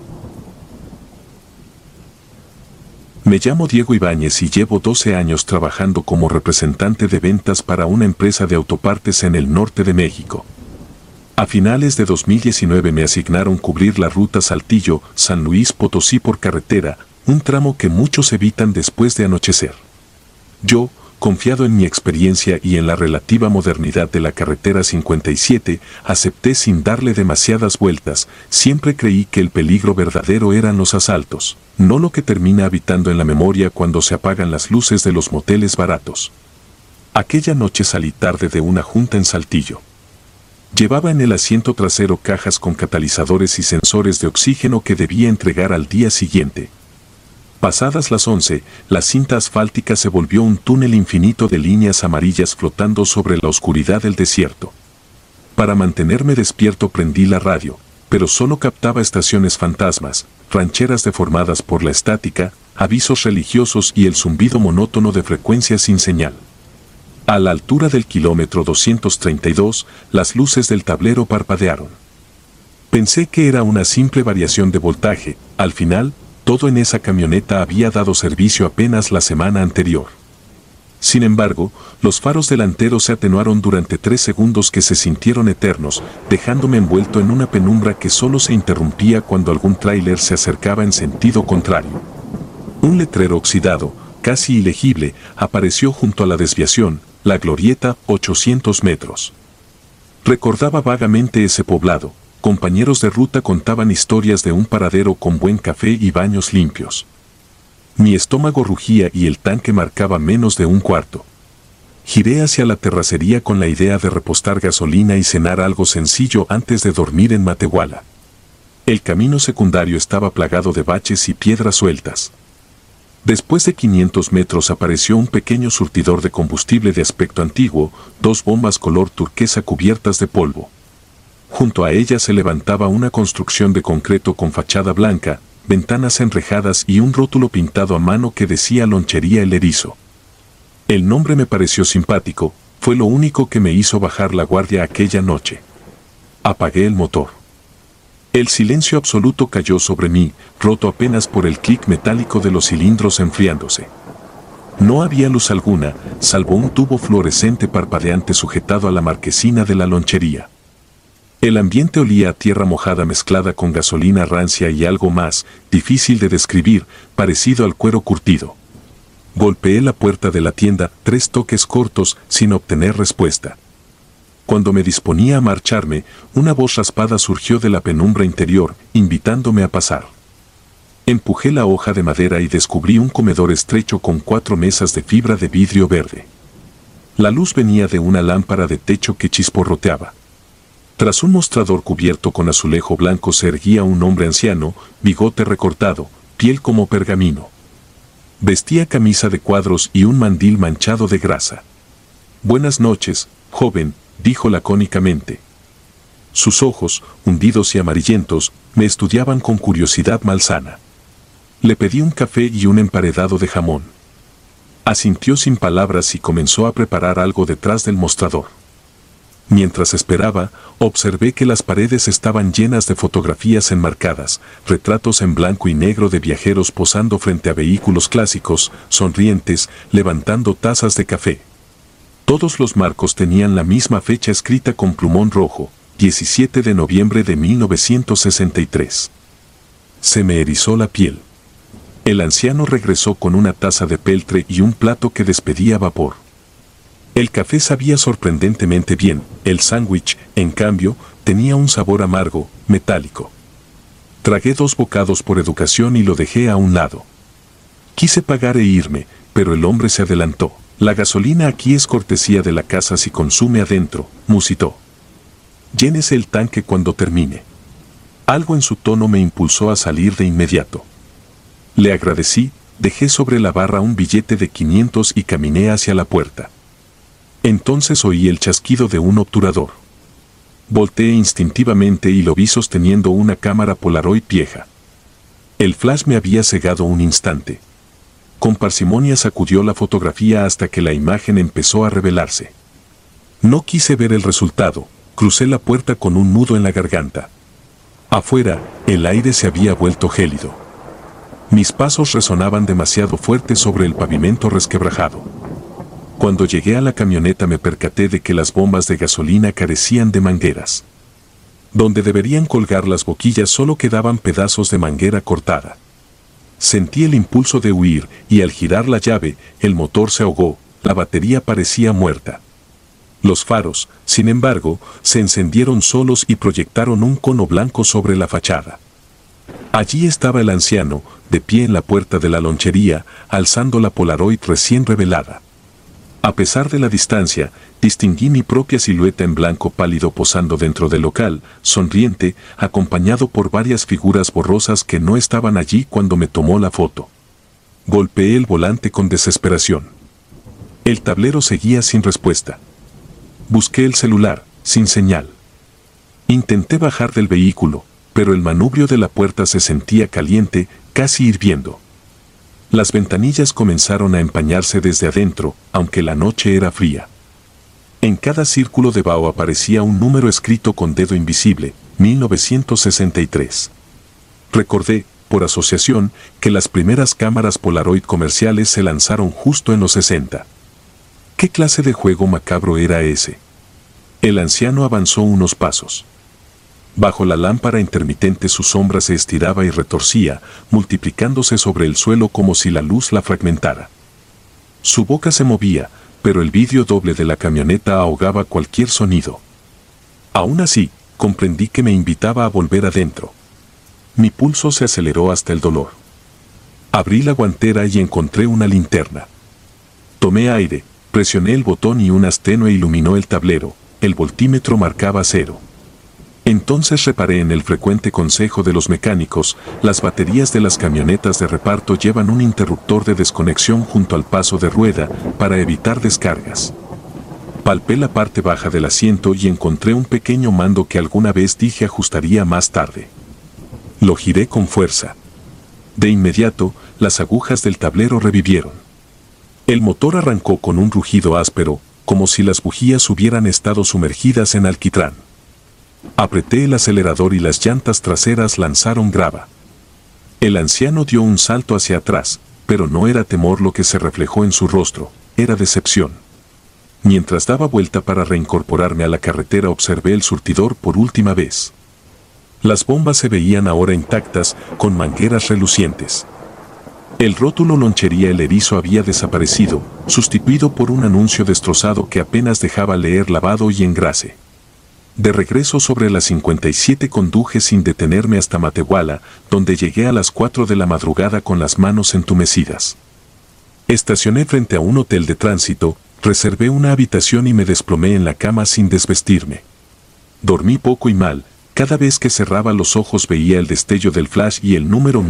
Speaker 1: Me llamo Diego Ibáñez y llevo 12 años trabajando como representante de ventas para una empresa de autopartes en el norte de México. A finales de 2019 me asignaron cubrir la ruta Saltillo-San Luis Potosí por carretera, un tramo que muchos evitan después de anochecer. Yo, confiado en mi experiencia y en la relativa modernidad de la carretera 57, acepté sin darle demasiadas vueltas. Siempre creí que el peligro verdadero eran los asaltos, no lo que termina habitando en la memoria cuando se apagan las luces de los moteles baratos. Aquella noche salí tarde de una junta en Saltillo. Llevaba en el asiento trasero cajas con catalizadores y sensores de oxígeno que debía entregar al día siguiente. Pasadas las 11, la cinta asfáltica se volvió un túnel infinito de líneas amarillas flotando sobre la oscuridad del desierto. Para mantenerme despierto prendí la radio, pero solo captaba estaciones fantasmas, rancheras deformadas por la estática, avisos religiosos y el zumbido monótono de frecuencias sin señal. A la altura del kilómetro 232, las luces del tablero parpadearon. Pensé que era una simple variación de voltaje. Al final, todo en esa camioneta había dado servicio apenas la semana anterior. Sin embargo, los faros delanteros se atenuaron durante 3 segundos que se sintieron eternos, dejándome envuelto en una penumbra que solo se interrumpía cuando algún tráiler se acercaba en sentido contrario. Un letrero oxidado, casi ilegible, apareció junto a la desviación, la glorieta, 800 metros. Recordaba vagamente ese poblado. Compañeros de ruta contaban historias de un paradero con buen café y baños limpios. Mi estómago rugía y el tanque marcaba menos de un cuarto. Giré hacia la terracería con la idea de repostar gasolina y cenar algo sencillo antes de dormir en Matehuala. El camino secundario estaba plagado de baches y piedras sueltas. Después de 500 metros apareció un pequeño surtidor de combustible de aspecto antiguo, 2 bombas color turquesa cubiertas de polvo. Junto a ella se levantaba una construcción de concreto con fachada blanca, ventanas enrejadas y un rótulo pintado a mano que decía Lonchería El Erizo. El nombre me pareció simpático, fue lo único que me hizo bajar la guardia aquella noche. Apagué el motor. El silencio absoluto cayó sobre mí, roto apenas por el clic metálico de los cilindros enfriándose. No había luz alguna, salvo un tubo fluorescente parpadeante sujetado a la marquesina de la lonchería. El ambiente olía a tierra mojada mezclada con gasolina rancia y algo más, difícil de describir, parecido al cuero curtido. Golpeé la puerta de la tienda, 3 toques cortos, sin obtener respuesta. Cuando me disponía a marcharme, una voz raspada surgió de la penumbra interior, invitándome a pasar. Empujé la hoja de madera y descubrí un comedor estrecho con 4 mesas de fibra de vidrio verde. La luz venía de una lámpara de techo que chisporroteaba. Tras un mostrador cubierto con azulejo blanco se erguía un hombre anciano, bigote recortado, piel como pergamino. Vestía camisa de cuadros y un mandil manchado de grasa. «Buenas noches, joven», dijo lacónicamente. Sus ojos, hundidos y amarillentos, me estudiaban con curiosidad malsana. Le pedí un café y un emparedado de jamón. Asintió sin palabras y comenzó a preparar algo detrás del mostrador. Mientras esperaba, observé que las paredes estaban llenas de fotografías enmarcadas, retratos en blanco y negro de viajeros posando frente a vehículos clásicos, sonrientes, levantando tazas de café. Todos los marcos tenían la misma fecha escrita con plumón rojo, 17 de noviembre de 1963. Se me erizó la piel. El anciano regresó con una taza de peltre y un plato que despedía vapor. El café sabía sorprendentemente bien, el sándwich, en cambio, tenía un sabor amargo, metálico. Tragué 2 bocados por educación y lo dejé a un lado. Quise pagar e irme, pero el hombre se adelantó. «La gasolina aquí es cortesía de la casa si consume adentro», musitó. «Llénese el tanque cuando termine». Algo en su tono me impulsó a salir de inmediato. Le agradecí, dejé sobre la barra un billete de 500 y caminé hacia la puerta. Entonces oí el chasquido de un obturador. Volteé instintivamente y lo vi sosteniendo una cámara Polaroid vieja. El flash me había cegado un instante. Con parsimonia sacudió la fotografía hasta que la imagen empezó a revelarse. No quise ver el resultado, crucé la puerta con un nudo en la garganta. Afuera, el aire se había vuelto gélido. Mis pasos resonaban demasiado fuerte sobre el pavimento resquebrajado. Cuando llegué a la camioneta me percaté de que las bombas de gasolina carecían de mangueras. Donde deberían colgar las boquillas solo quedaban pedazos de manguera cortada. Sentí el impulso de huir y al girar la llave, el motor se ahogó, la batería parecía muerta. Los faros, sin embargo, se encendieron solos y proyectaron un cono blanco sobre la fachada. Allí estaba el anciano, de pie en la puerta de la lonchería, alzando la Polaroid recién revelada. A pesar de la distancia, distinguí mi propia silueta en blanco pálido posando dentro del local, sonriente, acompañado por varias figuras borrosas que no estaban allí cuando me tomó la foto. Golpeé el volante con desesperación. El tablero seguía sin respuesta. Busqué el celular, sin señal. Intenté bajar del vehículo, pero el manubrio de la puerta se sentía caliente, casi hirviendo. Las ventanillas comenzaron a empañarse desde adentro, aunque la noche era fría. En cada círculo de vaho aparecía un número escrito con dedo invisible, 1963. Recordé, por asociación, que las primeras cámaras Polaroid comerciales se lanzaron justo en los 60. ¿Qué clase de juego macabro era ese? El anciano avanzó unos pasos. Bajo la lámpara intermitente su sombra se estiraba y retorcía, multiplicándose sobre el suelo como si la luz la fragmentara. Su boca se movía, pero el vidrio doble de la camioneta ahogaba cualquier sonido. Aún así, comprendí que me invitaba a volver adentro. Mi pulso se aceleró hasta el dolor. Abrí la guantera y encontré una linterna. Tomé aire, presioné el botón y un haz tenue iluminó el tablero. El voltímetro marcaba 0. Entonces reparé en el frecuente consejo de los mecánicos: las baterías de las camionetas de reparto llevan un interruptor de desconexión junto al paso de rueda para evitar descargas. Palpé la parte baja del asiento y encontré un pequeño mando que alguna vez dije ajustaría más tarde. Lo giré con fuerza. De inmediato, las agujas del tablero revivieron. El motor arrancó con un rugido áspero, como si las bujías hubieran estado sumergidas en alquitrán. Apreté el acelerador y las llantas traseras lanzaron grava. El anciano dio un salto hacia atrás, pero no era temor lo que se reflejó en su rostro, era decepción. Mientras daba vuelta para reincorporarme a la carretera observé el surtidor por última vez. Las bombas se veían ahora intactas, con mangueras relucientes. El rótulo Lonchería El Erizo había desaparecido, sustituido por un anuncio destrozado que apenas dejaba leer lavado y engrase. De regreso sobre la 57 conduje sin detenerme hasta Matehuala, donde llegué a las 4 de la madrugada con las manos entumecidas. Estacioné frente a un hotel de tránsito, reservé una habitación y me desplomé en la cama sin desvestirme. Dormí poco y mal. Cada vez que cerraba los ojos veía el destello del flash y el número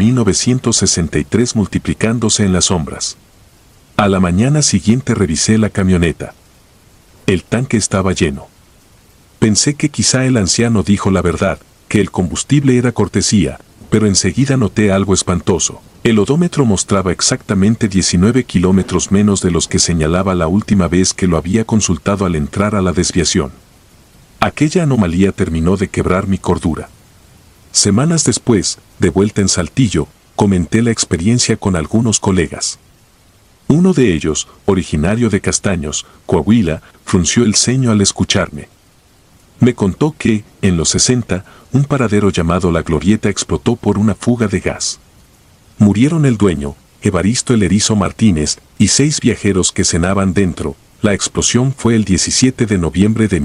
Speaker 1: 1963 multiplicándose en las sombras. A la mañana siguiente revisé la camioneta. El tanque estaba lleno. Pensé que quizá el anciano dijo la verdad, que el combustible era cortesía, pero enseguida noté algo espantoso. El odómetro mostraba exactamente 19 kilómetros menos de los que señalaba la última vez que lo había consultado al entrar a la desviación. Aquella anomalía terminó de quebrar mi cordura. Semanas después, de vuelta en Saltillo, comenté la experiencia con algunos colegas. Uno de ellos, originario de Castaños, Coahuila, frunció el ceño al escucharme. Me contó que, en los 60, un paradero llamado La Glorieta explotó por una fuga de gas. Murieron el dueño, Evaristo El Erizo Martínez, y 6 viajeros que cenaban dentro. La explosión fue el 17 de noviembre de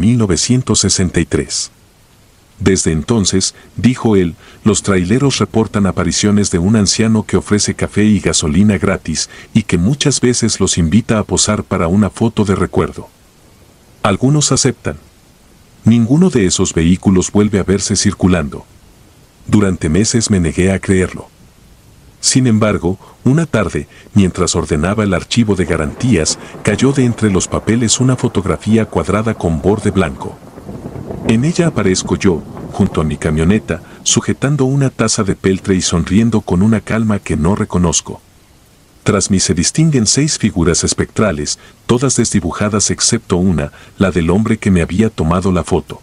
Speaker 1: 1963. Desde entonces, dijo él, los traileros reportan apariciones de un anciano que ofrece café y gasolina gratis y que muchas veces los invita a posar para una foto de recuerdo. Algunos aceptan. Ninguno de esos vehículos vuelve a verse circulando. Durante meses me negué a creerlo. Sin embargo, una tarde, mientras ordenaba el archivo de garantías, cayó de entre los papeles una fotografía cuadrada con borde blanco. En ella aparezco yo, junto a mi camioneta, sujetando una taza de peltre y sonriendo con una calma que no reconozco. Tras mí se distinguen 6 figuras espectrales, todas desdibujadas excepto una, la del hombre que me había tomado la foto.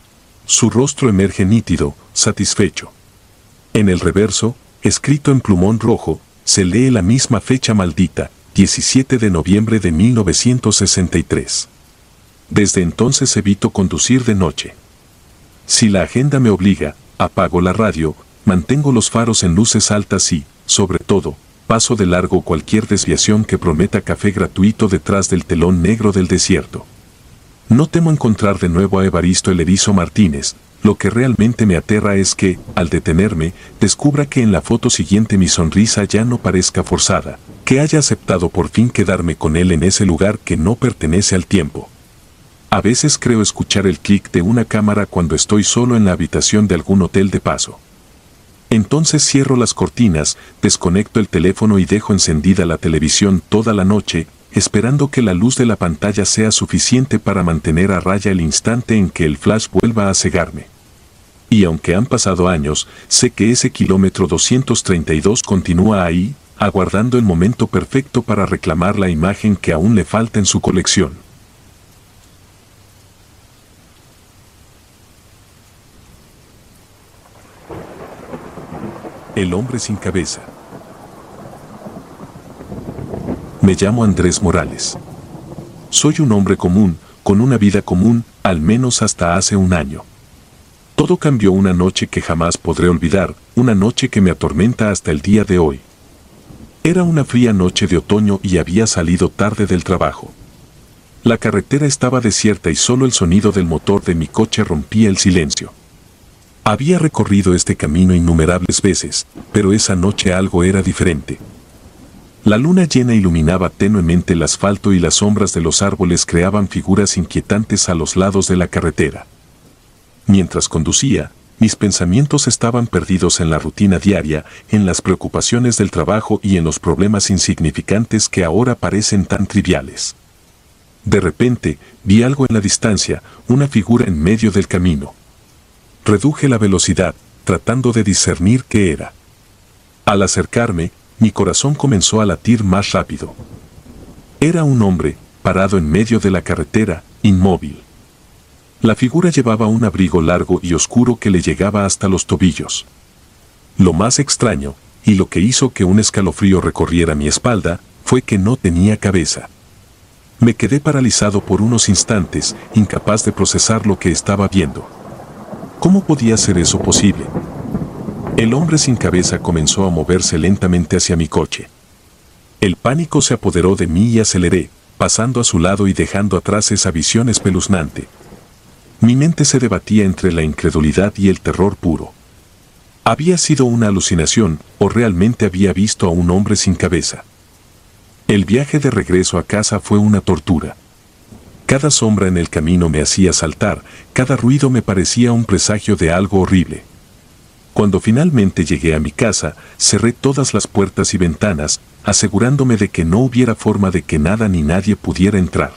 Speaker 1: Su rostro emerge nítido, satisfecho. En el reverso, escrito en plumón rojo, se lee la misma fecha maldita, 17 de noviembre de 1963. Desde entonces evito conducir de noche. Si la agenda me obliga, apago la radio, mantengo los faros en luces altas y, sobre todo, paso de largo cualquier desviación que prometa café gratuito detrás del telón negro del desierto. No temo encontrar de nuevo a Evaristo El Erizo Martínez. Lo que realmente me aterra es que, al detenerme, descubra que en la foto siguiente mi sonrisa ya no parezca forzada, Que haya aceptado por fin quedarme con él en ese lugar que no pertenece al tiempo. A veces creo escuchar el clic de una cámara cuando estoy solo en la habitación de algún hotel de paso. Entonces cierro las cortinas, desconecto el teléfono y dejo encendida la televisión toda la noche, esperando que la luz de la pantalla sea suficiente para mantener a raya el instante en que el flash vuelva a cegarme. Y aunque han pasado años, sé que ese kilómetro 232 continúa ahí, aguardando el momento perfecto para reclamar la imagen que aún le falta en su colección. El hombre sin cabeza. Me llamo Andrés Morales. Soy un hombre común, con una vida común, al menos hasta hace un año. Todo cambió una noche que jamás podré olvidar, una noche que me atormenta hasta el día de hoy. Era una fría noche de otoño y había salido tarde del trabajo. La carretera estaba desierta y solo el sonido del motor de mi coche rompía el silencio. Había recorrido este camino innumerables veces, pero esa noche algo era diferente. La luna llena iluminaba tenuemente el asfalto y las sombras de los árboles creaban figuras inquietantes a los lados de la carretera. Mientras conducía, mis pensamientos estaban perdidos en la rutina diaria, en las preocupaciones del trabajo y en los problemas insignificantes que ahora parecen tan triviales. De repente, vi algo en la distancia, una figura en medio del camino. Reduje la velocidad, tratando de discernir qué era. Al acercarme, mi corazón comenzó a latir más rápido. Era un hombre, parado en medio de la carretera, inmóvil. La figura llevaba un abrigo largo y oscuro que le llegaba hasta los tobillos. Lo más extraño, y lo que hizo que un escalofrío recorriera mi espalda, fue que no tenía cabeza. Me quedé paralizado por unos instantes, incapaz de procesar lo que estaba viendo. ¿Cómo podía ser eso posible? El hombre sin cabeza comenzó a moverse lentamente hacia mi coche. El pánico se apoderó de mí y aceleré, pasando a su lado y dejando atrás esa visión espeluznante. Mi mente se debatía entre la incredulidad y el terror puro. ¿Había sido una alucinación o realmente había visto a un hombre sin cabeza? El viaje de regreso a casa fue una tortura. Cada sombra en el camino me hacía saltar, cada ruido me parecía un presagio de algo horrible. Cuando finalmente llegué a mi casa, cerré todas las puertas y ventanas, asegurándome de que no hubiera forma de que nada ni nadie pudiera entrar.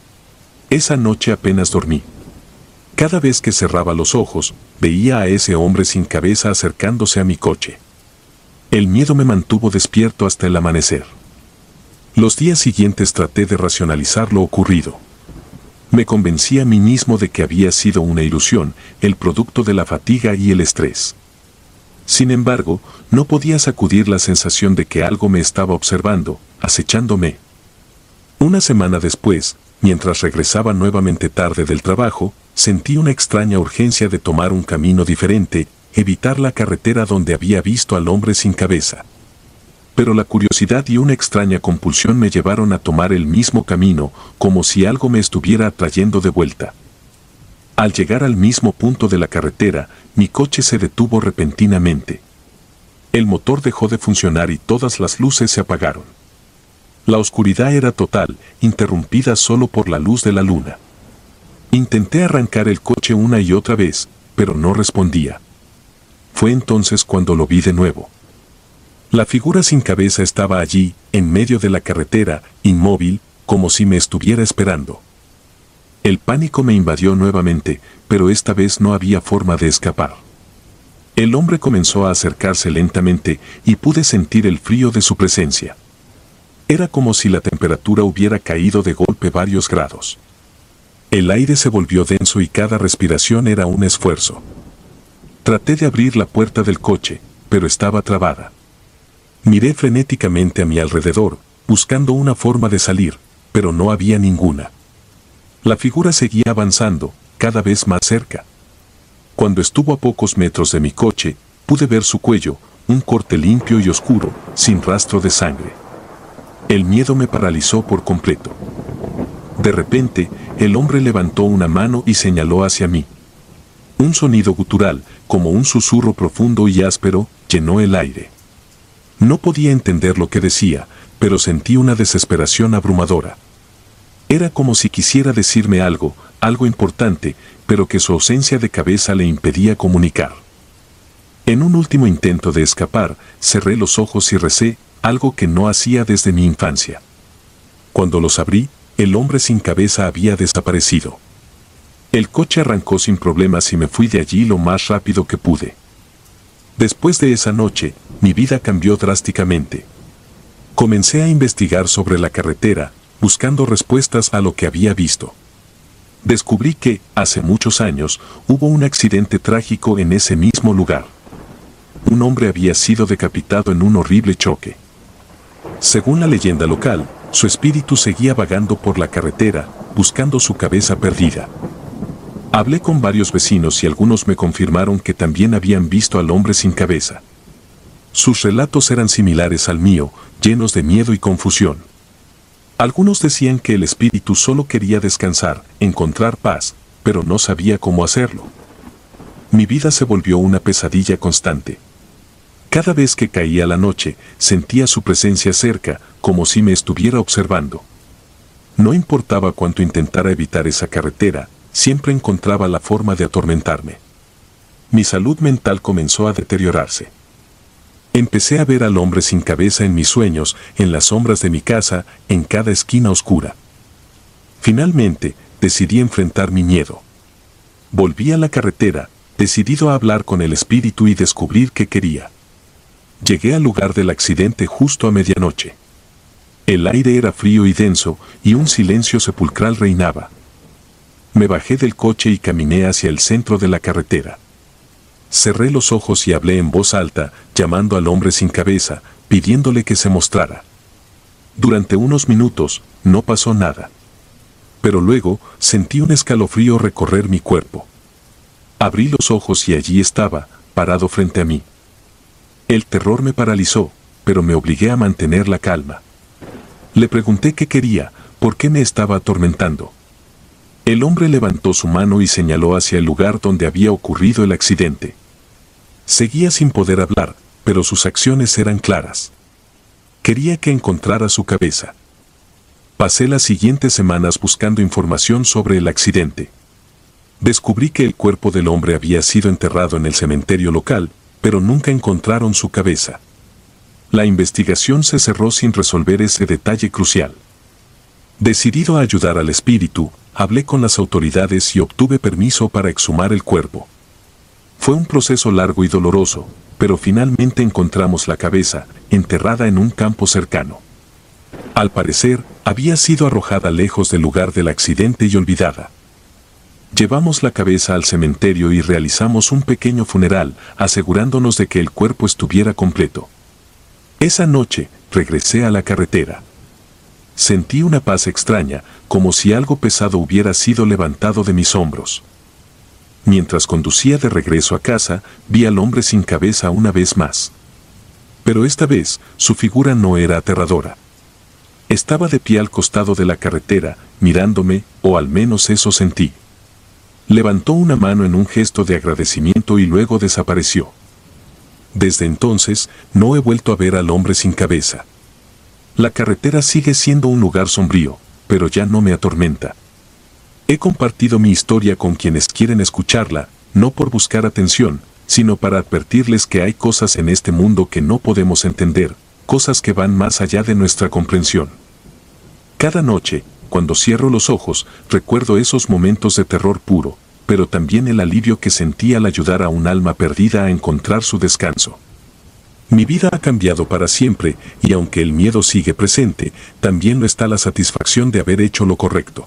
Speaker 1: Esa noche apenas dormí. Cada vez que cerraba los ojos, veía a ese hombre sin cabeza acercándose a mi coche. El miedo me mantuvo despierto hasta el amanecer. Los días siguientes traté de racionalizar lo ocurrido. Me convencí a mí mismo de que había sido una ilusión, el producto de la fatiga y el estrés. Sin embargo, no podía sacudir la sensación de que algo me estaba observando, acechándome. Una semana después, mientras regresaba nuevamente tarde del trabajo, sentí una extraña urgencia de tomar un camino diferente, evitar la carretera donde había visto al hombre sin cabeza. Pero la curiosidad y una extraña compulsión me llevaron a tomar el mismo camino, como si algo me estuviera atrayendo de vuelta. Al llegar al mismo punto de la carretera, mi coche se detuvo repentinamente. El motor dejó de funcionar y todas las luces se apagaron. La oscuridad era total, interrumpida solo por la luz de la luna. Intenté arrancar el coche una y otra vez, pero no respondía. Fue entonces cuando lo vi de nuevo. La figura sin cabeza estaba allí, en medio de la carretera, inmóvil, como si me estuviera esperando. El pánico me invadió nuevamente, pero esta vez no había forma de escapar. El hombre comenzó a acercarse lentamente y pude sentir el frío de su presencia. Era como si la temperatura hubiera caído de golpe varios grados. El aire se volvió denso y cada respiración era un esfuerzo. Traté de abrir la puerta del coche, pero estaba trabada. Miré frenéticamente a mi alrededor, buscando una forma de salir, pero no había ninguna. La figura seguía avanzando, cada vez más cerca. Cuando estuvo a pocos metros de mi coche, pude ver su cuello, un corte limpio y oscuro, sin rastro de sangre. El miedo me paralizó por completo. De repente, el hombre levantó una mano y señaló hacia mí. Un sonido gutural, como un susurro profundo y áspero, llenó el aire. No podía entender lo que decía, pero sentí una desesperación abrumadora. Era como si quisiera decirme algo, algo importante, pero que su ausencia de cabeza le impedía comunicar. En un último intento de escapar, cerré los ojos y recé, algo que no hacía desde mi infancia. Cuando los abrí, el hombre sin cabeza había desaparecido. El coche arrancó sin problemas y me fui de allí lo más rápido que pude. Después de esa noche, mi vida cambió drásticamente. Comencé a investigar sobre la carretera, buscando respuestas a lo que había visto. Descubrí que, hace muchos años, hubo un accidente trágico en ese mismo lugar. Un hombre había sido decapitado en un horrible choque. Según la leyenda local, su espíritu seguía vagando por la carretera, buscando su cabeza perdida. Hablé con varios vecinos y algunos me confirmaron que también habían visto al hombre sin cabeza. Sus relatos eran similares al mío, llenos de miedo y confusión. Algunos decían que el espíritu solo quería descansar, encontrar paz, pero no sabía cómo hacerlo. Mi vida se volvió una pesadilla constante. Cada vez que caía la noche, sentía su presencia cerca, como si me estuviera observando. No importaba cuánto intentara evitar esa carretera, siempre encontraba la forma de atormentarme. Mi salud mental comenzó a deteriorarse. Empecé a ver al hombre sin cabeza en mis sueños, en las sombras de mi casa, en cada esquina oscura. Finalmente, decidí enfrentar mi miedo. Volví a la carretera, decidido a hablar con el espíritu y descubrir qué quería. Llegué al lugar del accidente justo a medianoche. El aire era frío y denso, y un silencio sepulcral reinaba. Me bajé del coche y caminé hacia el centro de la carretera. Cerré los ojos y hablé en voz alta, llamando al hombre sin cabeza, pidiéndole que se mostrara. Durante unos minutos, no pasó nada. Pero luego, sentí un escalofrío recorrer mi cuerpo. Abrí los ojos y allí estaba, parado frente a mí. El terror me paralizó, pero me obligué a mantener la calma. Le pregunté qué quería, por qué me estaba atormentando. El hombre levantó su mano y señaló hacia el lugar donde había ocurrido el accidente. Seguía sin poder hablar, pero sus acciones eran claras. Quería que encontrara su cabeza. Pasé las siguientes semanas buscando información sobre el accidente. Descubrí que el cuerpo del hombre había sido enterrado en el cementerio local, pero nunca encontraron su cabeza. La investigación se cerró sin resolver ese detalle crucial. Decidido a ayudar al espíritu, hablé con las autoridades y obtuve permiso para exhumar el cuerpo. Fue un proceso largo y doloroso, pero finalmente encontramos la cabeza, enterrada en un campo cercano. Al parecer, había sido arrojada lejos del lugar del accidente y olvidada. Llevamos la cabeza al cementerio y realizamos un pequeño funeral, asegurándonos de que el cuerpo estuviera completo. Esa noche, regresé a la carretera. Sentí una paz extraña, como si algo pesado hubiera sido levantado de mis hombros. Mientras conducía de regreso a casa, vi al hombre sin cabeza una vez más. Pero esta vez, su figura no era aterradora. Estaba de pie al costado de la carretera, mirándome, o al menos eso sentí. Levantó una mano en un gesto de agradecimiento y luego desapareció. Desde entonces, no he vuelto a ver al hombre sin cabeza. La carretera sigue siendo un lugar sombrío, pero ya no me atormenta. He compartido mi historia con quienes quieren escucharla, no por buscar atención, sino para advertirles que hay cosas en este mundo que no podemos entender, cosas que van más allá de nuestra comprensión. Cada noche, cuando cierro los ojos, recuerdo esos momentos de terror puro, pero también el alivio que sentí al ayudar a un alma perdida a encontrar su descanso. Mi vida ha cambiado para siempre, y aunque el miedo sigue presente, también lo está la satisfacción de haber hecho lo correcto.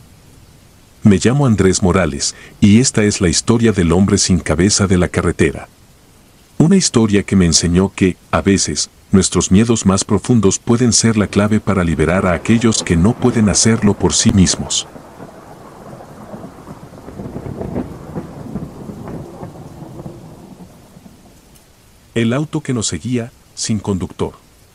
Speaker 1: Me llamo Andrés Morales, y esta es la historia del hombre sin cabeza de la carretera. Una historia que me enseñó que, a veces, nuestros miedos más profundos pueden ser la clave para liberar a aquellos que no pueden hacerlo por sí mismos. El auto que nos seguía, sin conductor.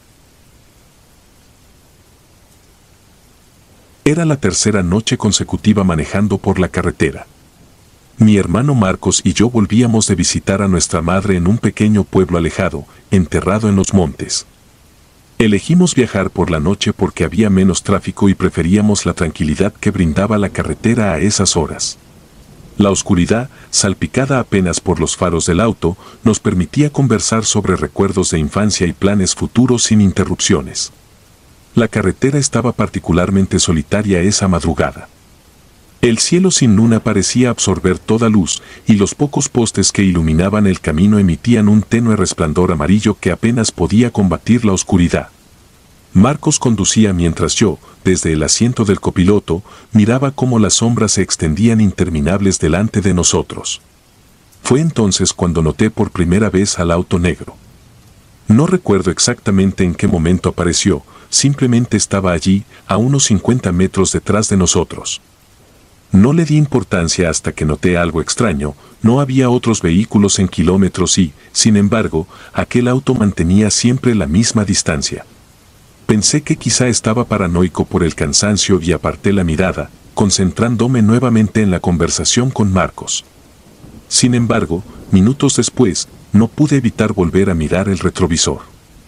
Speaker 1: Era la tercera noche consecutiva manejando por la carretera. Mi hermano Marcos y yo volvíamos de visitar a nuestra madre en un pequeño pueblo alejado, enterrado en los montes. Elegimos viajar por la noche porque había menos tráfico y preferíamos la tranquilidad que brindaba la carretera a esas horas. La oscuridad, salpicada apenas por los faros del auto, nos permitía conversar sobre recuerdos de infancia y planes futuros sin interrupciones. La carretera estaba particularmente solitaria esa madrugada. El cielo sin luna parecía absorber toda luz, y los pocos postes que iluminaban el camino emitían un tenue resplandor amarillo que apenas podía combatir la oscuridad. Marcos conducía mientras yo, desde el asiento del copiloto, miraba cómo las sombras se extendían interminables delante de nosotros. Fue entonces cuando noté por primera vez al auto negro. No recuerdo exactamente en qué momento apareció, simplemente estaba allí, a unos 50 metros detrás de nosotros. No le di importancia hasta que noté algo extraño, no había otros vehículos en kilómetros y, sin embargo, aquel auto mantenía siempre la misma distancia. Pensé que quizá estaba paranoico por el cansancio y aparté la mirada, concentrándome nuevamente en la conversación con Marcos. Sin embargo, minutos después, no pude evitar volver a mirar el retrovisor.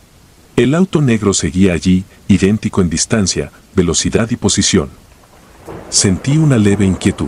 Speaker 1: El auto negro seguía allí, idéntico en distancia, velocidad y posición. Sentí una leve inquietud.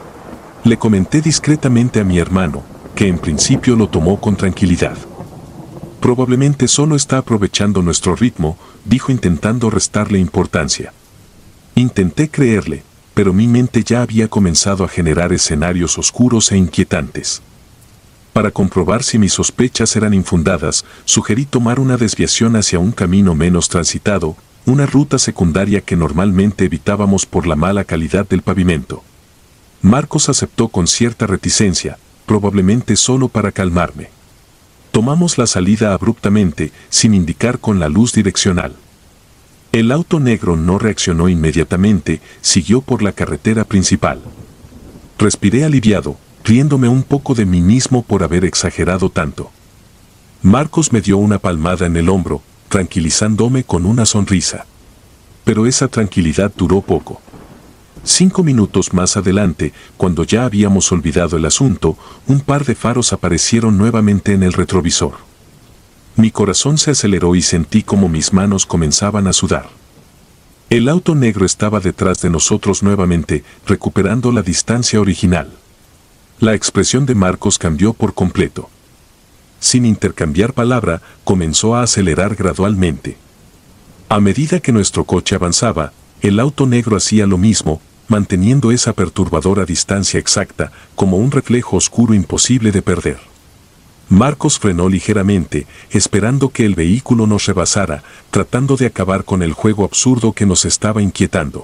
Speaker 1: Le comenté discretamente a mi hermano, que en principio lo tomó con tranquilidad. Probablemente solo está aprovechando nuestro ritmo, dijo intentando restarle importancia. Intenté creerle, pero mi mente ya había comenzado a generar escenarios oscuros e inquietantes. Para comprobar si mis sospechas eran infundadas, sugerí tomar una desviación hacia un camino menos transitado, una ruta secundaria que normalmente evitábamos por la mala calidad del pavimento. Marcos aceptó con cierta reticencia, probablemente solo para calmarme. Tomamos la salida abruptamente, sin indicar con la luz direccional. El auto negro no reaccionó inmediatamente, siguió por la carretera principal. Respiré aliviado, riéndome un poco de mí mismo por haber exagerado tanto. Marcos me dio una palmada en el hombro, tranquilizándome con una sonrisa. Pero esa tranquilidad duró poco. 5 minutos más adelante, cuando ya habíamos olvidado el asunto, un par de faros aparecieron nuevamente en el retrovisor. Mi corazón se aceleró y sentí como mis manos comenzaban a sudar. El auto negro estaba detrás de nosotros nuevamente, recuperando la distancia original. La expresión de Marcos cambió por completo. Sin intercambiar palabra, comenzó a acelerar gradualmente. A medida que nuestro coche avanzaba, el auto negro hacía lo mismo, manteniendo esa perturbadora distancia exacta, como un reflejo oscuro imposible de perder. Marcos frenó ligeramente, esperando que el vehículo nos rebasara, tratando de acabar con el juego absurdo que nos estaba inquietando.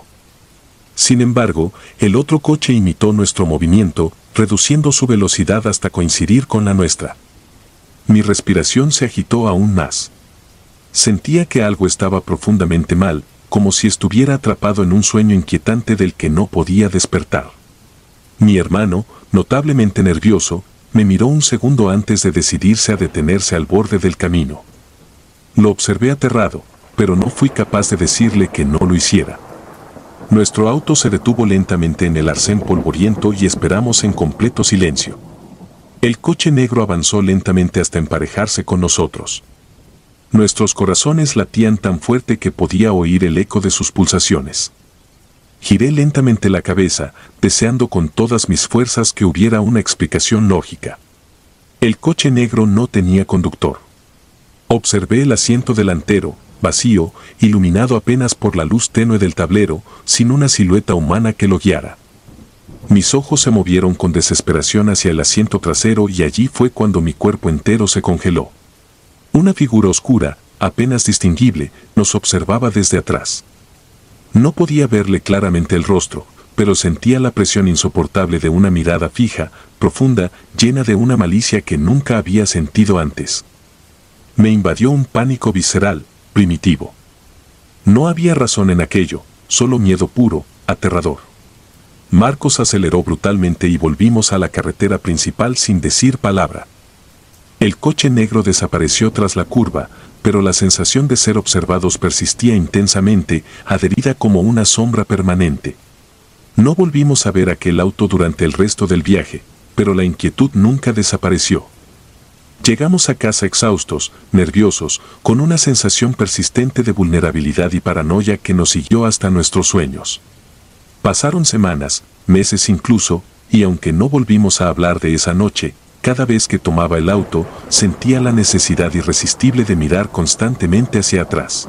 Speaker 1: Sin embargo, el otro coche imitó nuestro movimiento, reduciendo su velocidad hasta coincidir con la nuestra. Mi respiración se agitó aún más. Sentía que algo estaba profundamente mal, como si estuviera atrapado en un sueño inquietante del que no podía despertar. Mi hermano, notablemente nervioso, me miró un segundo antes de decidirse a detenerse al borde del camino. Lo observé aterrado, pero no fui capaz de decirle que no lo hiciera. Nuestro auto se detuvo lentamente en el arcén polvoriento y esperamos en completo silencio. El coche negro avanzó lentamente hasta emparejarse con nosotros. Nuestros corazones latían tan fuerte que podía oír el eco de sus pulsaciones. Giré lentamente la cabeza, deseando con todas mis fuerzas que hubiera una explicación lógica. El coche negro no tenía conductor. Observé el asiento delantero, vacío, iluminado apenas por la luz tenue del tablero, sin una silueta humana que lo guiara. Mis ojos se movieron con desesperación hacia el asiento trasero y allí fue cuando mi cuerpo entero se congeló. Una figura oscura, apenas distinguible, nos observaba desde atrás. No podía verle claramente el rostro, pero sentía la presión insoportable de una mirada fija, profunda, llena de una malicia que nunca había sentido antes. Me invadió un pánico visceral, primitivo. No había razón en aquello, solo miedo puro, aterrador. Marcos aceleró brutalmente y volvimos a la carretera principal sin decir palabra. El coche negro desapareció tras la curva, pero la sensación de ser observados persistía intensamente, adherida como una sombra permanente. No volvimos a ver aquel auto durante el resto del viaje, pero la inquietud nunca desapareció. Llegamos a casa exhaustos, nerviosos, con una sensación persistente de vulnerabilidad y paranoia que nos siguió hasta nuestros sueños. Pasaron semanas, meses incluso, y aunque no volvimos a hablar de esa noche, cada vez que tomaba el auto, sentía la necesidad irresistible de mirar constantemente hacia atrás.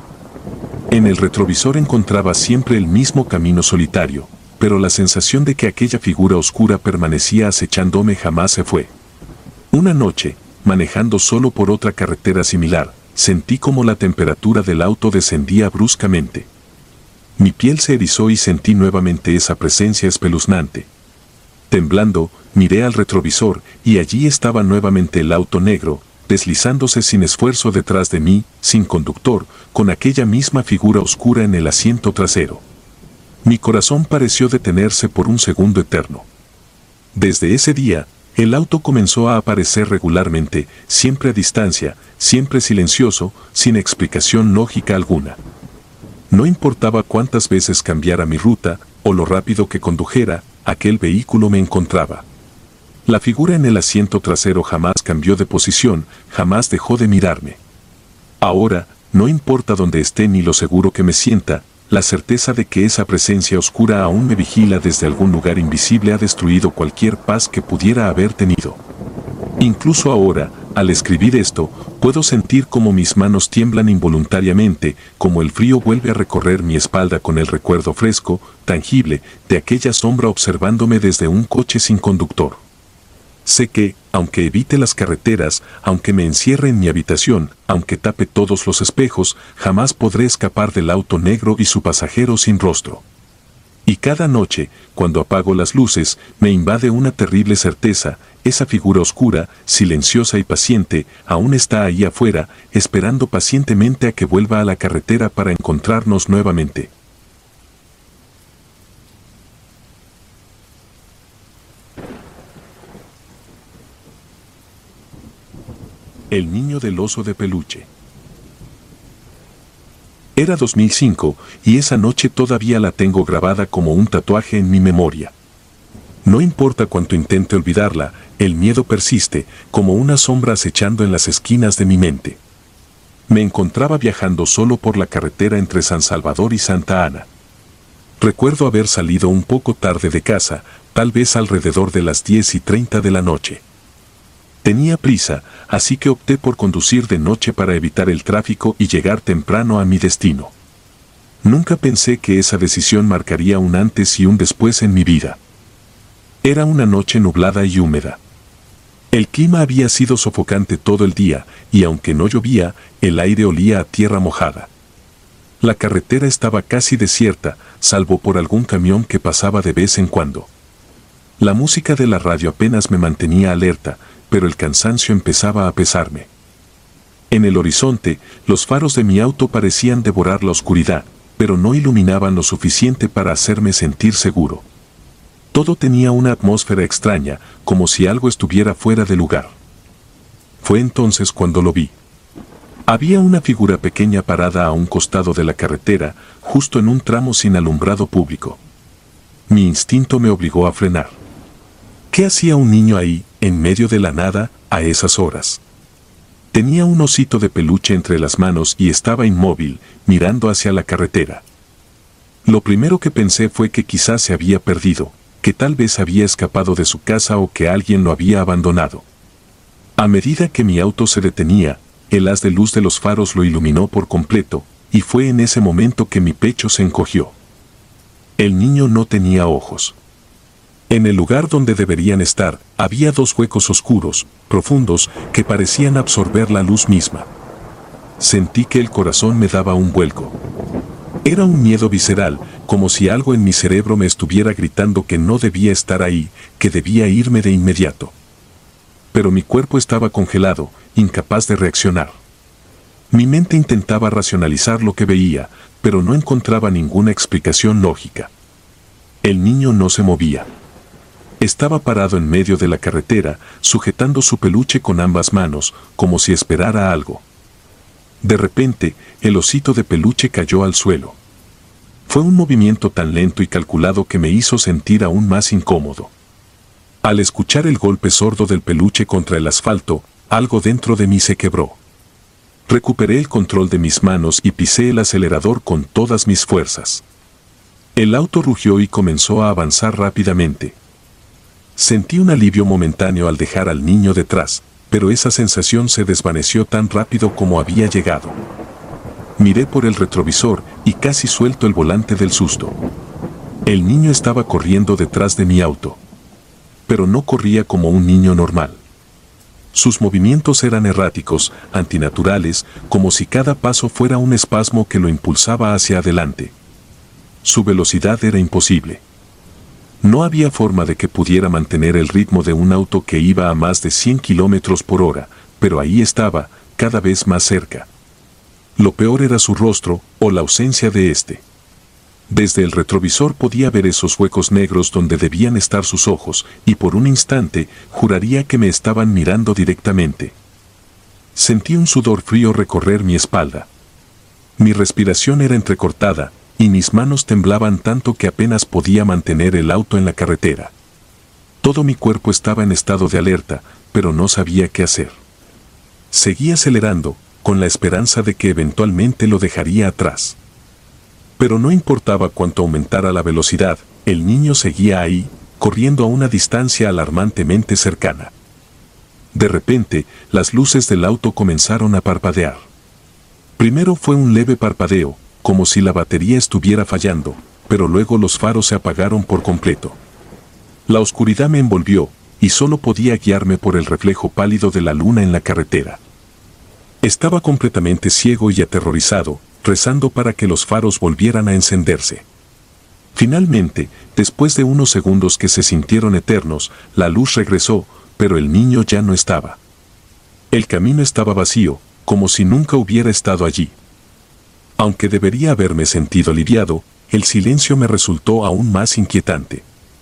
Speaker 1: En el retrovisor encontraba siempre el mismo camino solitario, pero la sensación de que aquella figura oscura permanecía acechándome jamás se fue. Una noche, manejando solo por otra carretera similar, sentí como la temperatura del auto descendía bruscamente. Mi piel se erizó y sentí nuevamente esa presencia espeluznante. Temblando, miré al retrovisor y allí estaba nuevamente el auto negro, deslizándose sin esfuerzo detrás de mí, sin conductor, con aquella misma figura oscura en el asiento trasero. Mi corazón pareció detenerse por un segundo eterno. Desde ese día, el auto comenzó a aparecer regularmente, siempre a distancia, siempre silencioso, sin explicación lógica alguna. No importaba cuántas veces cambiara mi ruta, o lo rápido que condujera, aquel vehículo me encontraba. La figura en el asiento trasero jamás cambió de posición, jamás dejó de mirarme. Ahora, no importa dónde esté ni lo seguro que me sienta, la certeza de que esa presencia oscura aún me vigila desde algún lugar invisible ha destruido cualquier paz que pudiera haber tenido. Incluso ahora, al escribir esto, puedo sentir como mis manos tiemblan involuntariamente, como el frío vuelve a recorrer mi espalda con el recuerdo fresco, tangible, de aquella sombra observándome desde un coche sin conductor. Sé que, aunque evite las carreteras, aunque me encierre en mi habitación, aunque tape todos los espejos, jamás podré escapar del auto negro y su pasajero sin rostro. Y cada noche, cuando apago las luces, me invade una terrible certeza, esa figura oscura, silenciosa y paciente, aún está ahí afuera, esperando pacientemente a que vuelva a la carretera para encontrarnos nuevamente. El niño del oso de peluche. Era 2005 y esa noche todavía la tengo grabada como un tatuaje en mi memoria. No importa cuánto intente olvidarla, el miedo persiste, como una sombra acechando en las esquinas de mi mente. Me encontraba viajando solo por la carretera entre San Salvador y Santa Ana. Recuerdo haber salido un poco tarde de casa, tal vez alrededor de las 10:30 de la noche. Tenía prisa, así que opté por conducir de noche para evitar el tráfico y llegar temprano a mi destino. Nunca pensé que esa decisión marcaría un antes y un después en mi vida. Era una noche nublada y húmeda. El clima había sido sofocante todo el día, y aunque no llovía, el aire olía a tierra mojada. La carretera estaba casi desierta, salvo por algún camión que pasaba de vez en cuando. La música de la radio apenas me mantenía alerta, pero el cansancio empezaba a pesarme. En el horizonte, los faros de mi auto parecían devorar la oscuridad, pero no iluminaban lo suficiente para hacerme sentir seguro. Todo tenía una atmósfera extraña, como si algo estuviera fuera de lugar. Fue entonces cuando lo vi. Había una figura pequeña parada a un costado de la carretera, justo en un tramo sin alumbrado público. Mi instinto me obligó a frenar. ¿Qué hacía un niño ahí, en medio de la nada, a esas horas? Tenía un osito de peluche entre las manos y estaba inmóvil, mirando hacia la carretera. Lo primero que pensé fue que quizás se había perdido, que tal vez había escapado de su casa o que alguien lo había abandonado. A medida que mi auto se detenía, el haz de luz de los faros lo iluminó por completo, y fue en ese momento que mi pecho se encogió. El niño no tenía ojos. En el lugar donde deberían estar, había dos huecos oscuros, profundos, que parecían absorber la luz misma. Sentí que el corazón me daba un vuelco. Era un miedo visceral, como si algo en mi cerebro me estuviera gritando que no debía estar ahí, que debía irme de inmediato. Pero mi cuerpo estaba congelado, incapaz de reaccionar. Mi mente intentaba racionalizar lo que veía, pero no encontraba ninguna explicación lógica. El niño no se movía. Estaba parado en medio de la carretera, sujetando su peluche con ambas manos, como si esperara algo. De repente, el osito de peluche cayó al suelo. Fue un movimiento tan lento y calculado que me hizo sentir aún más incómodo. Al escuchar el golpe sordo del peluche contra el asfalto, algo dentro de mí se quebró. Recuperé el control de mis manos y pisé el acelerador con todas mis fuerzas. El auto rugió y comenzó a avanzar rápidamente. Sentí un alivio momentáneo al dejar al niño detrás, pero esa sensación se desvaneció tan rápido como había llegado. Miré por el retrovisor y casi suelto el volante del susto. El niño estaba corriendo detrás de mi auto. Pero no corría como un niño normal. Sus movimientos eran erráticos, antinaturales, como si cada paso fuera un espasmo que lo impulsaba hacia adelante. Su velocidad era imposible. No había forma de que pudiera mantener el ritmo de un auto que iba a más de 100 kilómetros por hora, pero ahí estaba, cada vez más cerca. Lo peor era su rostro, o la ausencia de este. Desde el retrovisor podía ver esos huecos negros donde debían estar sus ojos, y por un instante juraría que me estaban mirando directamente. Sentí un sudor frío recorrer mi espalda. Mi respiración era entrecortada, y mis manos temblaban tanto que apenas podía mantener el auto en la carretera. Todo mi cuerpo estaba en estado de alerta, pero no sabía qué hacer. Seguí acelerando, con la esperanza de que eventualmente lo dejaría atrás. Pero no importaba cuánto aumentara la velocidad, el niño seguía ahí, corriendo a una distancia alarmantemente cercana. De repente, las luces del auto comenzaron a parpadear. Primero fue un leve parpadeo, como si la batería estuviera fallando, pero luego los faros se apagaron por completo. La oscuridad me envolvió, y solo podía guiarme por el reflejo pálido de la luna en la carretera. Estaba completamente ciego y aterrorizado, rezando para que los faros volvieran a encenderse. Finalmente, después de unos segundos que se sintieron eternos, la luz regresó, pero el niño ya no estaba. El camino estaba vacío, como si nunca hubiera estado allí. Aunque debería haberme sentido aliviado, el silencio me resultó aún más inquietante.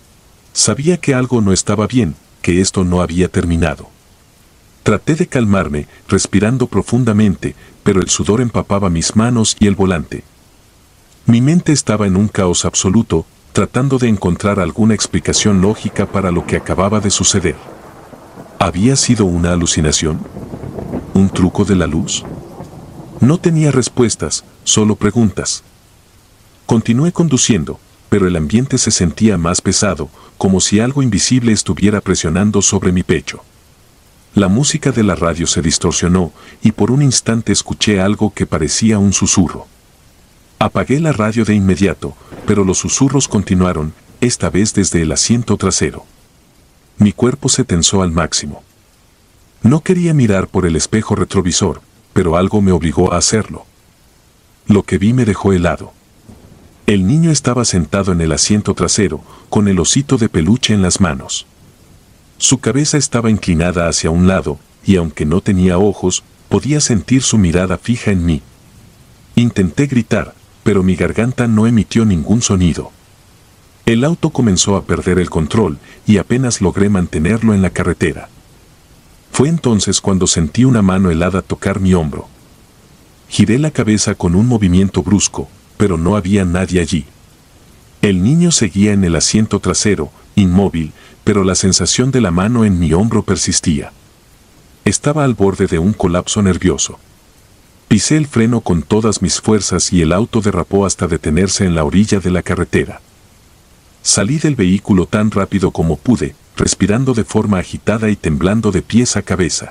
Speaker 1: Sabía que algo no estaba bien, que esto no había terminado. Traté de calmarme, respirando profundamente, pero el sudor empapaba mis manos y el volante. Mi mente estaba en un caos absoluto, tratando de encontrar alguna explicación lógica para lo que acababa de suceder. ¿Había sido una alucinación? ¿Un truco de la luz? No tenía respuestas, solo preguntas. Continué conduciendo, pero el ambiente se sentía más pesado, como si algo invisible estuviera presionando sobre mi pecho. La música de la radio se distorsionó, y por un instante escuché algo que parecía un susurro. Apagué la radio de inmediato, pero los susurros continuaron, esta vez desde el asiento trasero. Mi cuerpo se tensó al máximo. No quería mirar por el espejo retrovisor, pero algo me obligó a hacerlo. Lo que vi me dejó helado. El niño estaba sentado en el asiento trasero, con el osito de peluche en las manos. Su cabeza estaba inclinada hacia un lado, y aunque no tenía ojos, podía sentir su mirada fija en mí. Intenté gritar, pero mi garganta no emitió ningún sonido. El auto comenzó a perder el control, y apenas logré mantenerlo en la carretera. Fue entonces cuando sentí una mano helada tocar mi hombro. Giré la cabeza con un movimiento brusco, pero no había nadie allí. El niño seguía en el asiento trasero, inmóvil, pero la sensación de la mano en mi hombro persistía. Estaba al borde de un colapso nervioso. Pisé el freno con todas mis fuerzas y el auto derrapó hasta detenerse en la orilla de la carretera. Salí del vehículo tan rápido como pude, respirando de forma agitada y temblando de pies a cabeza.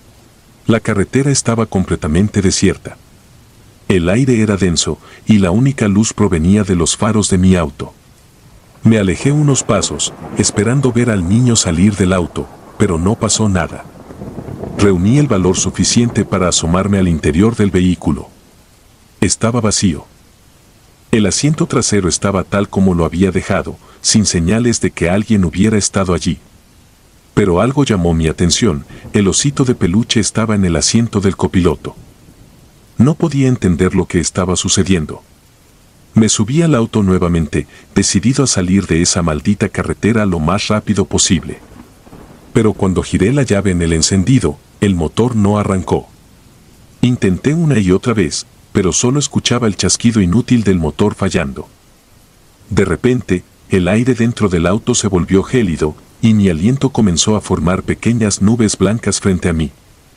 Speaker 1: La carretera estaba completamente desierta. El aire era denso, y la única luz provenía de los faros de mi auto. Me alejé unos pasos, esperando ver al niño salir del auto, pero no pasó nada. Reuní el valor suficiente para asomarme al interior del vehículo. Estaba vacío. El asiento trasero estaba tal como lo había dejado, sin señales de que alguien hubiera estado allí. Pero algo llamó mi atención, el osito de peluche estaba en el asiento del copiloto. No podía entender lo que estaba sucediendo. Me subí al auto nuevamente, decidido a salir de esa maldita carretera lo más rápido posible. Pero cuando giré la llave en el encendido, el motor no arrancó. Intenté una y otra vez, pero solo escuchaba el chasquido inútil del motor fallando. De repente, el aire dentro del auto se volvió gélido, y mi aliento comenzó a formar pequeñas nubes blancas frente a mí.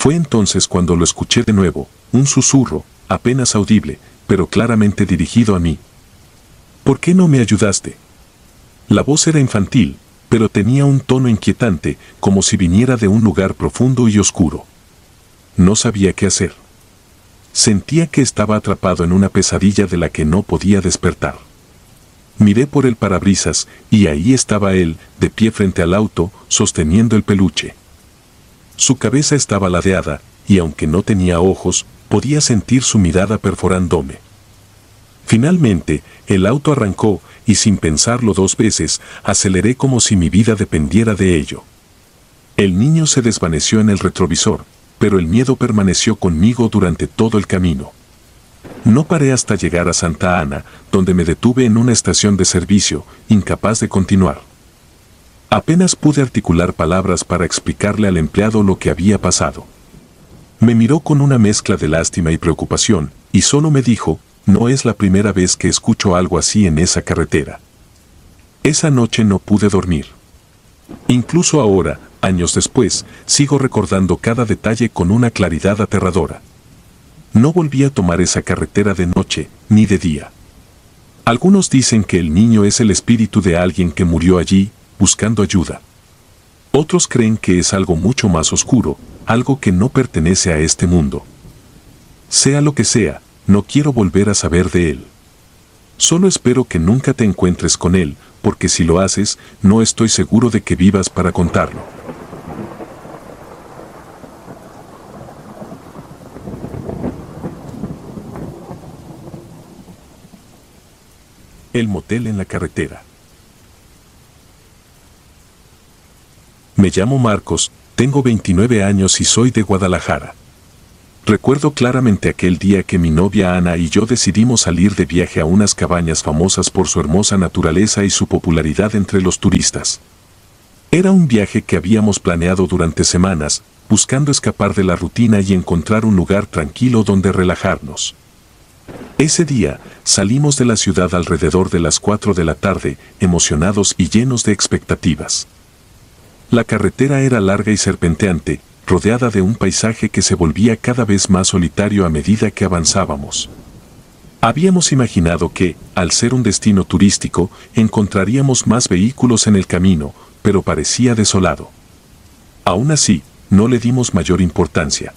Speaker 1: Fue entonces cuando lo escuché de nuevo, un susurro, apenas audible, pero claramente dirigido a mí. ¿Por qué no me ayudaste? La voz era infantil, pero tenía un tono inquietante, como si viniera de un lugar profundo y oscuro. No sabía qué hacer. Sentía que estaba atrapado en una pesadilla de la que no podía despertar. Miré por el parabrisas, y ahí estaba él, de pie frente al auto, sosteniendo el peluche. Su cabeza estaba ladeada, y aunque no tenía ojos, podía sentir su mirada perforándome. Finalmente, el auto arrancó, y sin pensarlo 2 veces, aceleré como si mi vida dependiera de ello. El niño se desvaneció en el retrovisor, pero el miedo permaneció conmigo durante todo el camino. No paré hasta llegar a Santa Ana, donde me detuve en una estación de servicio, incapaz de continuar. Apenas pude articular palabras para explicarle al empleado lo que había pasado. Me miró con una mezcla de lástima y preocupación, y solo me dijo: no es la primera vez que escucho algo así en esa carretera. Esa noche no pude dormir. Incluso ahora, años después, sigo recordando cada detalle con una claridad aterradora. No volví a tomar esa carretera de noche, ni de día. Algunos dicen que el niño es el espíritu de alguien que murió allí, buscando ayuda. Otros creen que es algo mucho más oscuro, algo que no pertenece a este mundo. Sea lo que sea, no quiero volver a saber de él. Solo espero que nunca te encuentres con él, porque si lo haces, no estoy seguro de que vivas para contarlo. El motel en la carretera. Me llamo Marcos, tengo 29 años y soy de Guadalajara. Recuerdo claramente aquel día que mi novia Ana y yo decidimos salir de viaje a unas cabañas famosas por su hermosa naturaleza y su popularidad entre los turistas. Era un viaje que habíamos planeado durante semanas, buscando escapar de la rutina y encontrar un lugar tranquilo donde relajarnos. Ese día, salimos de la ciudad alrededor de las 4 de la tarde, emocionados y llenos de expectativas. La carretera era larga y serpenteante, rodeada de un paisaje que se volvía cada vez más solitario a medida que avanzábamos. Habíamos imaginado que, al ser un destino turístico, encontraríamos más vehículos en el camino, pero parecía desolado. Aún así, no le dimos mayor importancia.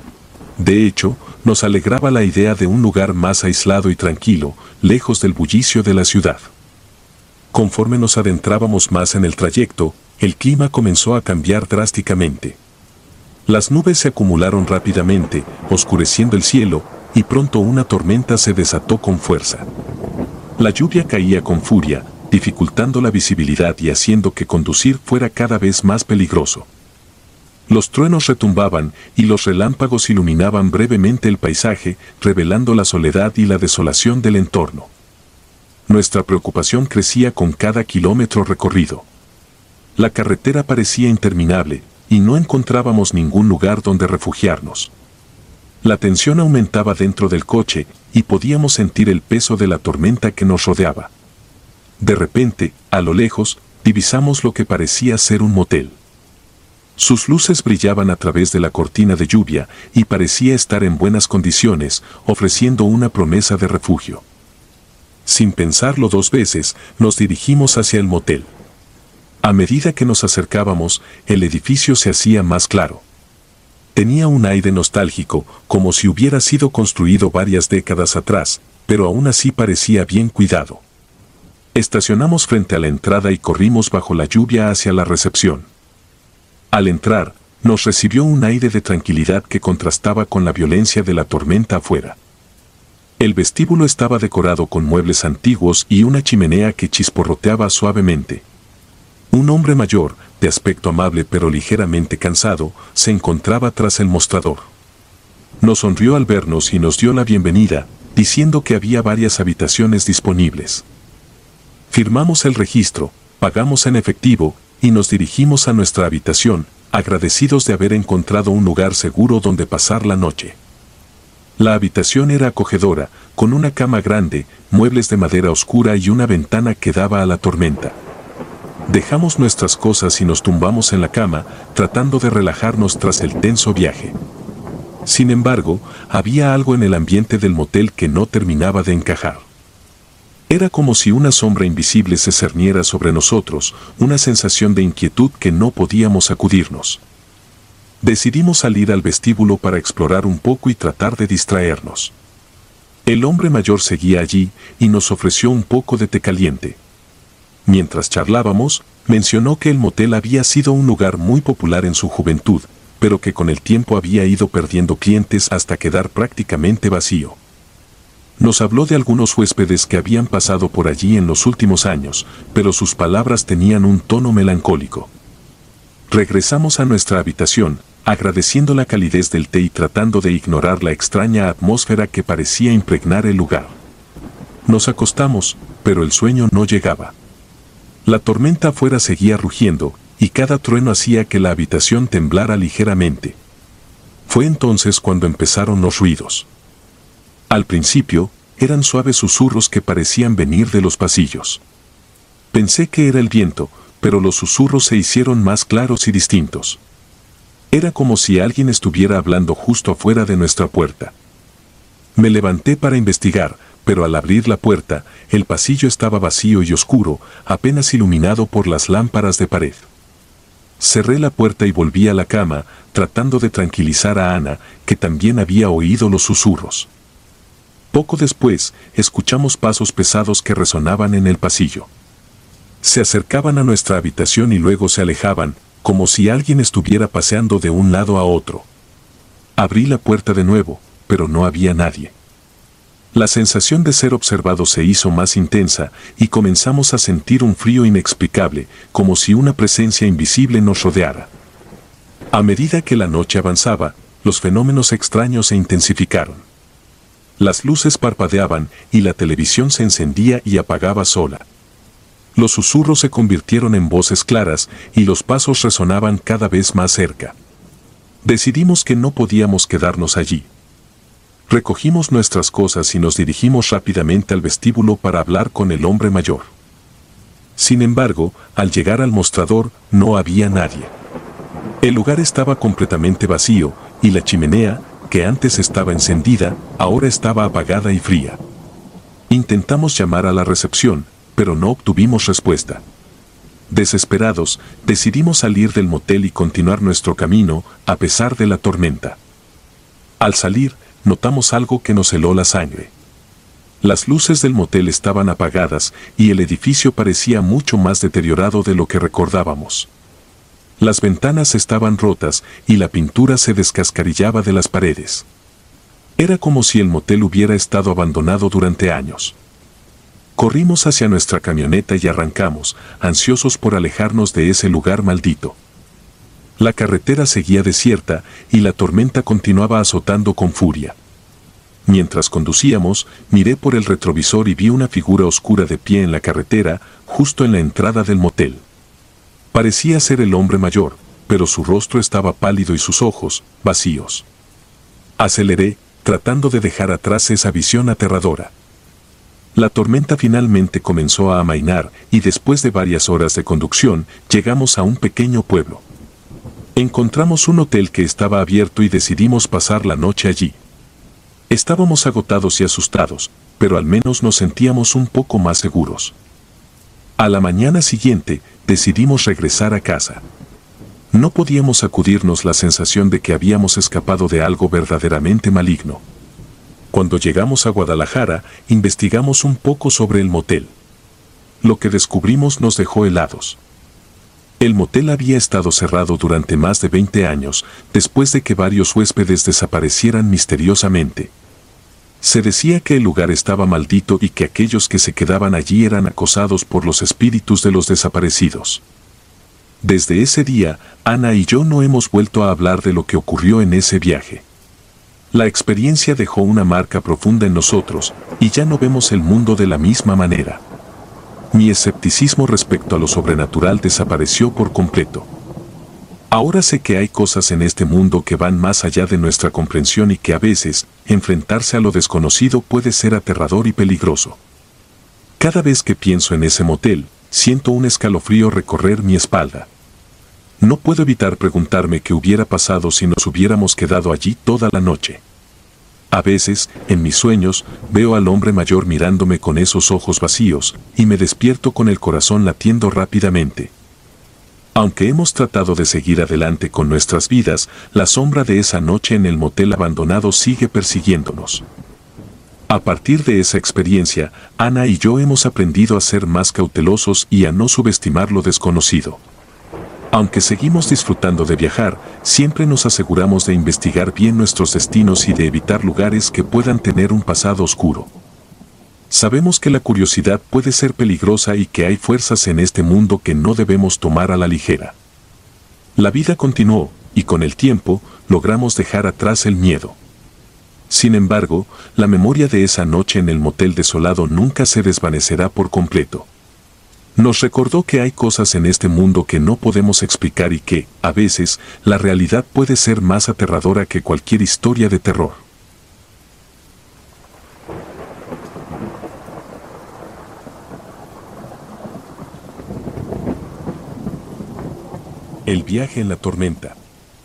Speaker 1: De hecho, nos alegraba la idea de un lugar más aislado y tranquilo, lejos del bullicio de la ciudad. Conforme nos adentrábamos más en el trayecto, el clima comenzó a cambiar drásticamente. Las nubes se acumularon rápidamente, oscureciendo el cielo, y pronto una tormenta se desató con fuerza. La lluvia caía con furia, dificultando la visibilidad y haciendo que conducir fuera cada vez más peligroso. Los truenos retumbaban y los relámpagos iluminaban brevemente el paisaje, revelando la soledad y la desolación del entorno. Nuestra preocupación crecía con cada kilómetro recorrido. La carretera parecía interminable, y no encontrábamos ningún lugar donde refugiarnos. La tensión aumentaba dentro del coche, y podíamos sentir el peso de la tormenta que nos rodeaba. De repente, a lo lejos, divisamos lo que parecía ser un motel. Sus luces brillaban a través de la cortina de lluvia, y parecía estar en buenas condiciones, ofreciendo una promesa de refugio. Sin pensarlo 2 veces, nos dirigimos hacia el motel. A medida que nos acercábamos, el edificio se hacía más claro. Tenía un aire nostálgico, como si hubiera sido construido varias décadas atrás, pero aún así parecía bien cuidado. Estacionamos frente a la entrada y corrimos bajo la lluvia hacia la recepción. Al entrar, nos recibió un aire de tranquilidad que contrastaba con la violencia de la tormenta afuera. El vestíbulo estaba decorado con muebles antiguos y una chimenea que chisporroteaba suavemente. Un hombre mayor, de aspecto amable pero ligeramente cansado, se encontraba tras el mostrador. Nos sonrió al vernos y nos dio la bienvenida, diciendo que había varias habitaciones disponibles. Firmamos el registro, pagamos en efectivo, y nos dirigimos a nuestra habitación, agradecidos de haber encontrado un lugar seguro donde pasar la noche. La habitación era acogedora, con una cama grande, muebles de madera oscura y una ventana que daba a la tormenta. Dejamos nuestras cosas y nos tumbamos en la cama, tratando de relajarnos tras el tenso viaje. Sin embargo, había algo en el ambiente del motel que no terminaba de encajar. Era como si una sombra invisible se cerniera sobre nosotros, una sensación de inquietud que no podíamos sacudirnos. Decidimos salir al vestíbulo para explorar un poco y tratar de distraernos. El hombre mayor seguía allí y nos ofreció un poco de té caliente. Mientras charlábamos, mencionó que el motel había sido un lugar muy popular en su juventud, pero que con el tiempo había ido perdiendo clientes hasta quedar prácticamente vacío. Nos habló de algunos huéspedes que habían pasado por allí en los últimos años, pero sus palabras tenían un tono melancólico. Regresamos a nuestra habitación, agradeciendo la calidez del té y tratando de ignorar la extraña atmósfera que parecía impregnar el lugar. Nos acostamos, pero el sueño no llegaba. La tormenta afuera seguía rugiendo, y cada trueno hacía que la habitación temblara ligeramente. Fue entonces cuando empezaron los ruidos. Al principio, eran suaves susurros que parecían venir de los pasillos. Pensé que era el viento, pero los susurros se hicieron más claros y distintos. Era como si alguien estuviera hablando justo afuera de nuestra puerta. Me levanté para investigar, pero al abrir la puerta, el pasillo estaba vacío y oscuro, apenas iluminado por las lámparas de pared. Cerré la puerta y volví a la cama, tratando de tranquilizar a Ana, que también había oído los susurros. Poco después, escuchamos pasos pesados que resonaban en el pasillo. Se acercaban a nuestra habitación y luego se alejaban, como si alguien estuviera paseando de un lado a otro. Abrí la puerta de nuevo, pero no había nadie. La sensación de ser observado se hizo más intensa y comenzamos a sentir un frío inexplicable, como si una presencia invisible nos rodeara. A medida que la noche avanzaba, los fenómenos extraños se intensificaron. Las luces parpadeaban y la televisión se encendía y apagaba sola. Los susurros se convirtieron en voces claras y los pasos resonaban cada vez más cerca. Decidimos que no podíamos quedarnos allí. Recogimos nuestras cosas y nos dirigimos rápidamente al vestíbulo para hablar con el hombre mayor. Sin embargo, al llegar al mostrador, no había nadie. El lugar estaba completamente vacío y la chimenea, que antes estaba encendida, ahora estaba apagada y fría. Intentamos llamar a la recepción, pero no obtuvimos respuesta. Desesperados, decidimos salir del motel y continuar nuestro camino, a pesar de la tormenta. Al salir, notamos algo que nos heló la sangre. Las luces del motel estaban apagadas y el edificio parecía mucho más deteriorado de lo que recordábamos. Las ventanas estaban rotas y la pintura se descascarillaba de las paredes. Era como si el motel hubiera estado abandonado durante años. Corrimos hacia nuestra camioneta y arrancamos, ansiosos por alejarnos de ese lugar maldito. La carretera seguía desierta y la tormenta continuaba azotando con furia. Mientras conducíamos, miré por el retrovisor y vi una figura oscura de pie en la carretera, justo en la entrada del motel. Parecía ser el hombre mayor, pero su rostro estaba pálido y sus ojos, vacíos. Aceleré, tratando de dejar atrás esa visión aterradora. La tormenta finalmente comenzó a amainar y después de varias horas de conducción, llegamos a un pequeño pueblo. Encontramos un hotel que estaba abierto y decidimos pasar la noche allí. Estábamos agotados y asustados, pero al menos nos sentíamos un poco más seguros. A la mañana siguiente, decidimos regresar a casa. No podíamos sacudirnos la sensación de que habíamos escapado de algo verdaderamente maligno. Cuando llegamos a Guadalajara, investigamos un poco sobre el motel. Lo que descubrimos nos dejó helados. El motel había estado cerrado durante más de 20 años, después de que varios huéspedes desaparecieran misteriosamente. Se decía que el lugar estaba maldito y que aquellos que se quedaban allí eran acosados por los espíritus de los desaparecidos. Desde ese día, Ana y yo no hemos vuelto a hablar de lo que ocurrió en ese viaje. La experiencia dejó una marca profunda en nosotros, y ya no vemos el mundo de la misma manera. Mi escepticismo respecto a lo sobrenatural desapareció por completo. Ahora sé que hay cosas en este mundo que van más allá de nuestra comprensión y que a veces, enfrentarse a lo desconocido puede ser aterrador y peligroso. Cada vez que pienso en ese motel, siento un escalofrío recorrer mi espalda. No puedo evitar preguntarme qué hubiera pasado si nos hubiéramos quedado allí toda la noche. A veces, en mis sueños, veo al hombre mayor mirándome con esos ojos vacíos, y me despierto con el corazón latiendo rápidamente. Aunque hemos tratado de seguir adelante con nuestras vidas, la sombra de esa noche en el motel abandonado sigue persiguiéndonos. A partir de esa experiencia, Ana y yo hemos aprendido a ser más cautelosos y a no subestimar lo desconocido. Aunque seguimos disfrutando de viajar, siempre nos aseguramos de investigar bien nuestros destinos y de evitar lugares que puedan tener un pasado oscuro. Sabemos que la curiosidad puede ser peligrosa y que hay fuerzas en este mundo que no debemos tomar a la ligera. La vida continuó, y con el tiempo, logramos dejar atrás el miedo. Sin embargo, la memoria de esa noche en el motel desolado nunca se desvanecerá por completo. Nos recordó que hay cosas en este mundo que no podemos explicar y que, a veces, la realidad puede ser más aterradora que cualquier historia de terror. El viaje en la tormenta.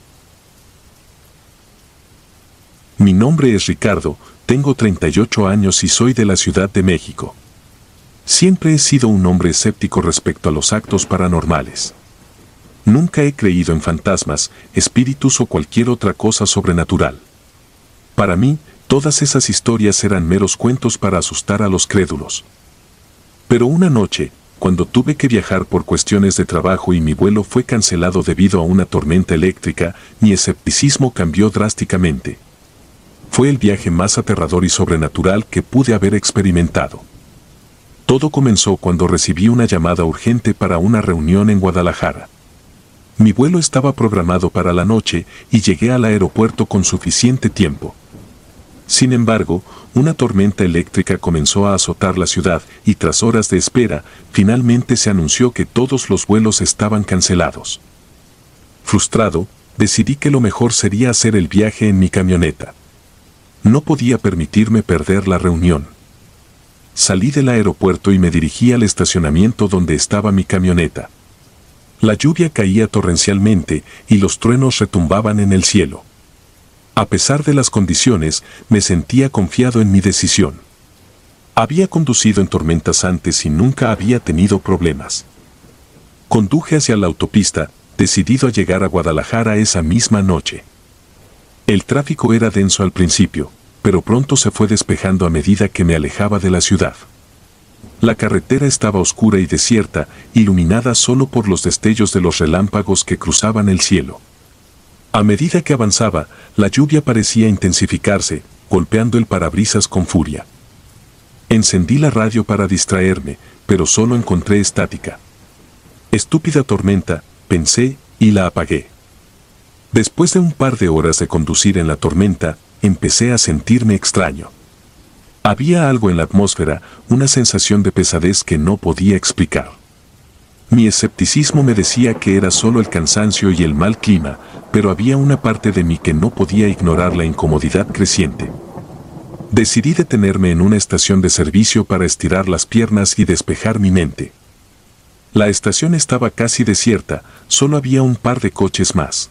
Speaker 1: Mi nombre es Ricardo, tengo 38 años y soy de la Ciudad de México. Siempre he sido un hombre escéptico respecto a los actos paranormales. Nunca he creído en fantasmas, espíritus o cualquier otra cosa sobrenatural. Para mí, todas esas historias eran meros cuentos para asustar a los crédulos. Pero una noche, cuando tuve que viajar por cuestiones de trabajo y mi vuelo fue cancelado debido a una tormenta eléctrica, mi escepticismo cambió drásticamente. Fue el viaje más aterrador y sobrenatural que pude haber experimentado. Todo comenzó cuando recibí una llamada urgente para una reunión en Guadalajara. Mi vuelo estaba programado para la noche y llegué al aeropuerto con suficiente tiempo. Sin embargo, una tormenta eléctrica comenzó a azotar la ciudad y tras horas de espera, finalmente se anunció que todos los vuelos estaban cancelados. Frustrado, decidí que lo mejor sería hacer el viaje en mi camioneta. No podía permitirme perder la reunión. Salí del aeropuerto y me dirigí al estacionamiento donde estaba mi camioneta. La lluvia caía torrencialmente y los truenos retumbaban en el cielo. A pesar de las condiciones, me sentía confiado en mi decisión. Había conducido en tormentas antes y nunca había tenido problemas. Conduje hacia la autopista, decidido a llegar a Guadalajara esa misma noche. El tráfico era denso al principio, pero pronto se fue despejando a medida que me alejaba de la ciudad. La carretera estaba oscura y desierta, iluminada solo por los destellos de los relámpagos que cruzaban el cielo. A medida que avanzaba, la lluvia parecía intensificarse, golpeando el parabrisas con furia. Encendí la radio para distraerme, pero solo encontré estática. Estúpida tormenta, pensé, y la apagué. Después de un par de horas de conducir en la tormenta, empecé a sentirme extraño. Había algo en la atmósfera, una sensación de pesadez que no podía explicar. Mi escepticismo me decía que era solo el cansancio y el mal clima, pero había una parte de mí que no podía ignorar la incomodidad creciente. Decidí detenerme en una estación de servicio para estirar las piernas y despejar mi mente. La estación estaba casi desierta, solo había un par de coches más.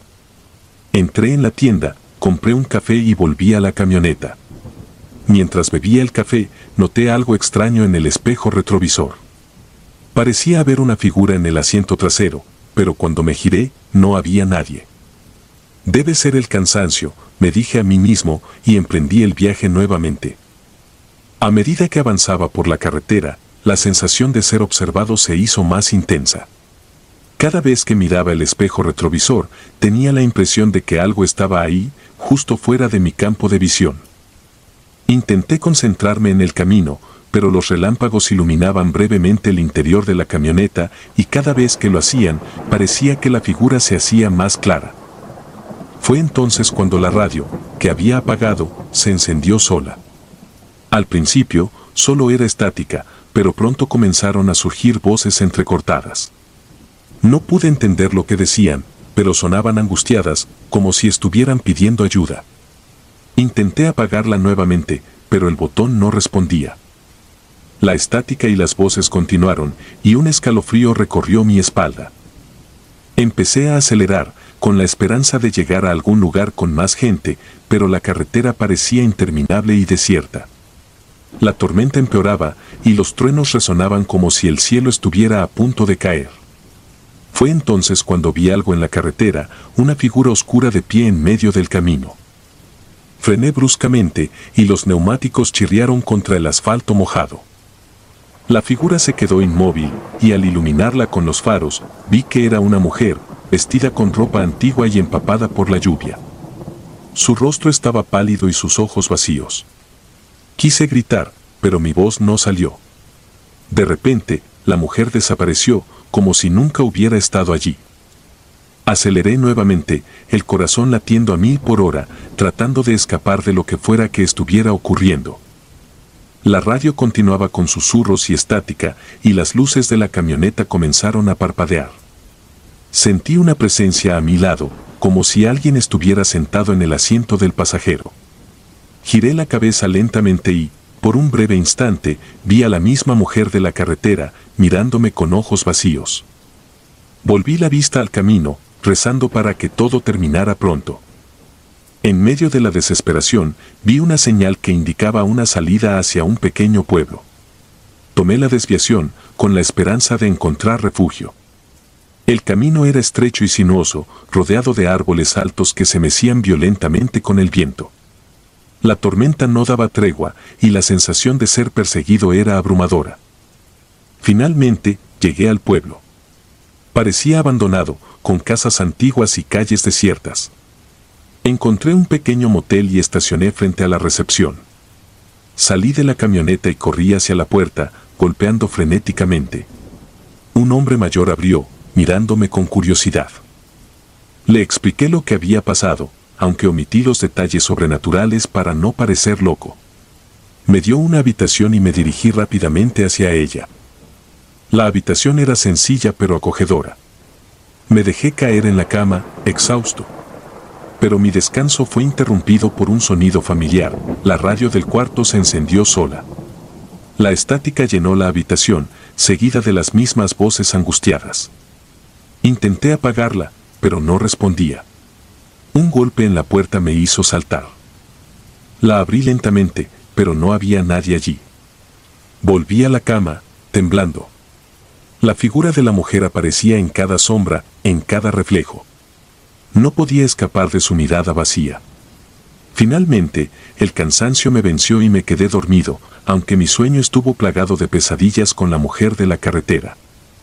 Speaker 1: Entré en la tienda, compré un café y volví a la camioneta. Mientras bebía el café, noté algo extraño en el espejo retrovisor. Parecía haber una figura en el asiento trasero, pero cuando me giré, no había nadie. Debe ser el cansancio, me dije a mí mismo, y emprendí el viaje nuevamente. A medida que avanzaba por la carretera, la sensación de ser observado se hizo más intensa. Cada vez que miraba el espejo retrovisor, tenía la impresión de que algo estaba ahí, justo fuera de mi campo de visión. Intenté concentrarme en el camino, pero los relámpagos iluminaban brevemente el interior de la camioneta y cada vez que lo hacían, parecía que la figura se hacía más clara. Fue entonces cuando la radio, que había apagado, se encendió sola. Al principio, solo era estática, pero pronto comenzaron a surgir voces entrecortadas. No pude entender lo que decían, pero sonaban angustiadas, como si estuvieran pidiendo ayuda. Intenté apagarla nuevamente, pero el botón no respondía. La estática y las voces continuaron, y un escalofrío recorrió mi espalda. Empecé a acelerar, con la esperanza de llegar a algún lugar con más gente, pero la carretera parecía interminable y desierta. La tormenta empeoraba y los truenos resonaban como si el cielo estuviera a punto de caer. Fue entonces cuando vi algo en la carretera, una figura oscura de pie en medio del camino. Frené bruscamente y los neumáticos chirriaron contra el asfalto mojado. La figura se quedó inmóvil y al iluminarla con los faros, vi que era una mujer, vestida con ropa antigua y empapada por la lluvia. Su rostro estaba pálido y sus ojos vacíos. Quise gritar, pero mi voz no salió. De repente, la mujer desapareció, como si nunca hubiera estado allí. Aceleré nuevamente, el corazón latiendo a 1000 por hora, tratando de escapar de lo que fuera que estuviera ocurriendo. La radio continuaba con susurros y estática, y las luces de la camioneta comenzaron a parpadear. Sentí una presencia a mi lado, como si alguien estuviera sentado en el asiento del pasajero. Giré la cabeza lentamente y, por un breve instante, vi a la misma mujer de la carretera, mirándome con ojos vacíos. Volví la vista al camino, rezando para que todo terminara pronto. En medio de la desesperación, vi una señal que indicaba una salida hacia un pequeño pueblo. Tomé la desviación, con la esperanza de encontrar refugio. El camino era estrecho y sinuoso, rodeado de árboles altos que se mecían violentamente con el viento. La tormenta no daba tregua, y la sensación de ser perseguido era abrumadora. Finalmente, llegué al pueblo. Parecía abandonado, con casas antiguas y calles desiertas. Encontré un pequeño motel y estacioné frente a la recepción. Salí de la camioneta y corrí hacia la puerta, golpeando frenéticamente. Un hombre mayor abrió, mirándome con curiosidad. Le expliqué lo que había pasado, aunque omití los detalles sobrenaturales para no parecer loco. Me dio una habitación y me dirigí rápidamente hacia ella. La habitación era sencilla pero acogedora. Me dejé caer en la cama, exhausto. Pero mi descanso fue interrumpido por un sonido familiar. La radio del cuarto se encendió sola. La estática llenó la habitación, seguida de las mismas voces angustiadas. Intenté apagarla, pero no respondía. Un golpe en la puerta me hizo saltar. La abrí lentamente, pero no había nadie allí. Volví a la cama, temblando. La figura de la mujer aparecía en cada sombra, en cada reflejo. No podía escapar de su mirada vacía. Finalmente, el cansancio me venció y me quedé dormido, aunque mi sueño estuvo plagado de pesadillas con la mujer de la carretera.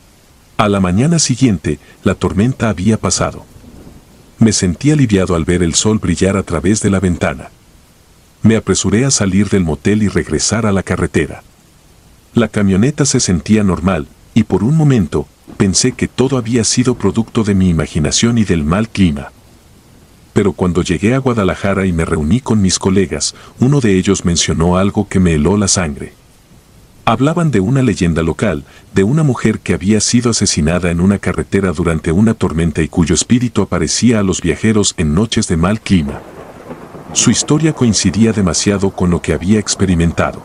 Speaker 1: A la mañana siguiente, la tormenta había pasado. Me sentí aliviado al ver el sol brillar a través de la ventana. Me apresuré a salir del motel y regresar a la carretera. La camioneta se sentía normal, y por un momento, pensé que todo había sido producto de mi imaginación y del mal clima. Pero cuando llegué a Guadalajara y me reuní con mis colegas, uno de ellos mencionó algo que me heló la sangre. Hablaban de una leyenda local, de una mujer que había sido asesinada en una carretera durante una tormenta y cuyo espíritu aparecía a los viajeros en noches de mal clima. Su historia coincidía demasiado con lo que había experimentado.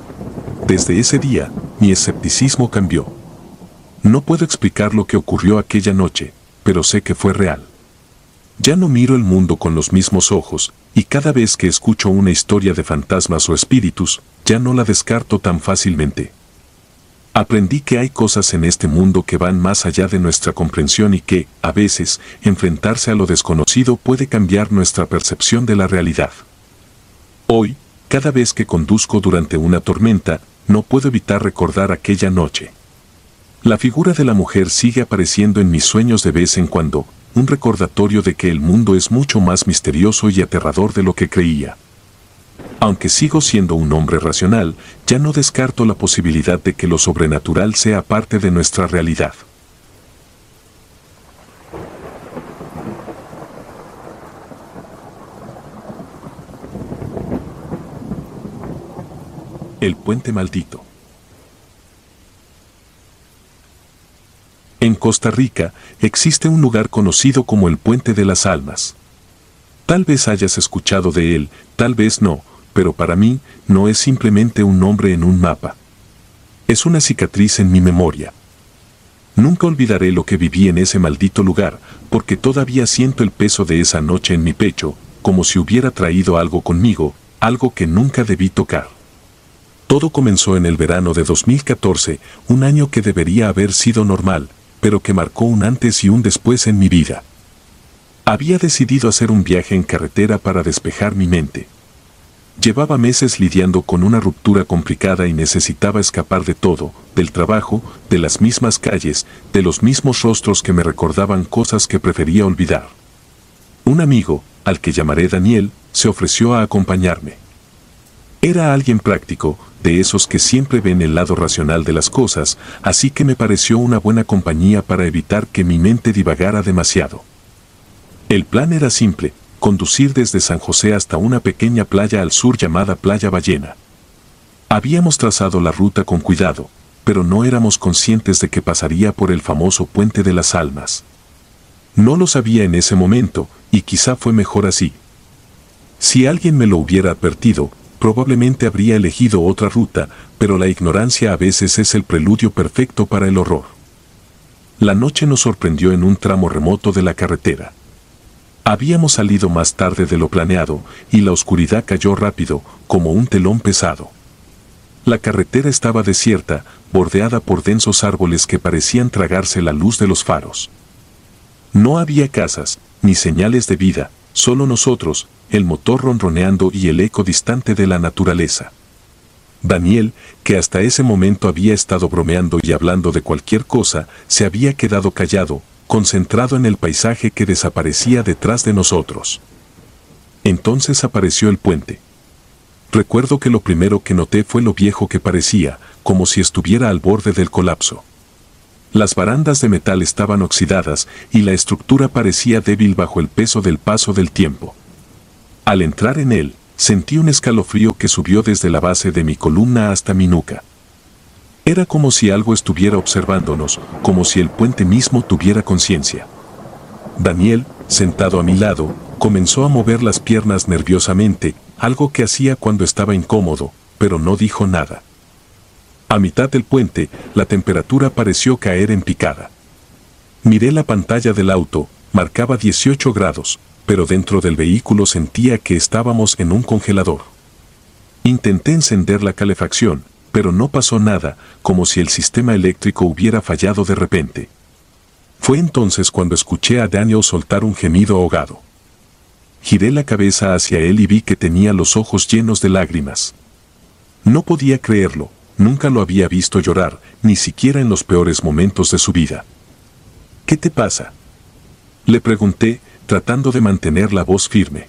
Speaker 1: Desde ese día, mi escepticismo cambió. No puedo explicar lo que ocurrió aquella noche, pero sé que fue real. Ya no miro el mundo con los mismos ojos, y cada vez que escucho una historia de fantasmas o espíritus, ya no la descarto tan fácilmente. Aprendí que hay cosas en este mundo que van más allá de nuestra comprensión y que, a veces, enfrentarse a lo desconocido puede cambiar nuestra percepción de la realidad. Hoy, cada vez que conduzco durante una tormenta, no puedo evitar recordar aquella noche. La figura de la mujer sigue apareciendo en mis sueños de vez en cuando, un recordatorio de que el mundo es mucho más misterioso y aterrador de lo que creía. Aunque sigo siendo un hombre racional, ya no descarto la posibilidad de que lo sobrenatural sea parte de nuestra realidad. El puente maldito. En Costa Rica existe un lugar conocido como el Puente de las Almas. Tal vez hayas escuchado de él, tal vez no, pero para mí no es simplemente un nombre en un mapa. Es una cicatriz en mi memoria. Nunca olvidaré lo que viví en ese maldito lugar, porque todavía siento el peso de esa noche en mi pecho, como si hubiera traído algo conmigo, algo que nunca debí tocar. Todo comenzó en el verano de 2014, un año que debería haber sido normal, pero que marcó un antes y un después en mi vida. Había decidido hacer un viaje en carretera para despejar mi mente. Llevaba meses lidiando con una ruptura complicada y necesitaba escapar de todo, del trabajo, de las mismas calles, de los mismos rostros que me recordaban cosas que prefería olvidar. Un amigo, al que llamaré Daniel, se ofreció a acompañarme. Era alguien práctico, de esos que siempre ven el lado racional de las cosas, así que me pareció una buena compañía para evitar que mi mente divagara demasiado. El plan era simple: conducir desde San José hasta una pequeña playa al sur llamada Playa Ballena. Habíamos trazado la ruta con cuidado, pero no éramos conscientes de que pasaría por el famoso Puente de las Almas. No lo sabía en ese momento, y quizá fue mejor así. Si alguien me lo hubiera advertido, probablemente habría elegido otra ruta, pero la ignorancia a veces es el preludio perfecto para el horror. La noche nos sorprendió en un tramo remoto de la carretera. Habíamos salido más tarde de lo planeado, y la oscuridad cayó rápido, como un telón pesado. La carretera estaba desierta, bordeada por densos árboles que parecían tragarse la luz de los faros. No había casas, ni señales de vida, solo nosotros, el motor ronroneando y el eco distante de la naturaleza. Daniel, que hasta ese momento había estado bromeando y hablando de cualquier cosa, se había quedado callado, concentrado en el paisaje que desaparecía detrás de nosotros. Entonces apareció el puente. Recuerdo que lo primero que noté fue lo viejo que parecía, como si estuviera al borde del colapso. Las barandas de metal estaban oxidadas y la estructura parecía débil bajo el peso del paso del tiempo. Al entrar en él, sentí un escalofrío que subió desde la base de mi columna hasta mi nuca. Era como si algo estuviera observándonos, como si el puente mismo tuviera conciencia. Daniel, sentado a mi lado, comenzó a mover las piernas nerviosamente, algo que hacía cuando estaba incómodo, pero no dijo nada. A mitad del puente, la temperatura pareció caer en picada. Miré la pantalla del auto, marcaba 18 grados, pero dentro del vehículo sentía que estábamos en un congelador. Intenté encender la calefacción, pero no pasó nada, como si el sistema eléctrico hubiera fallado de repente. Fue entonces cuando escuché a Daniel soltar un gemido ahogado. Giré la cabeza hacia él y vi que tenía los ojos llenos de lágrimas. No podía creerlo, nunca lo había visto llorar, ni siquiera en los peores momentos de su vida. ¿Qué te pasa?, le pregunté, tratando de mantener la voz firme.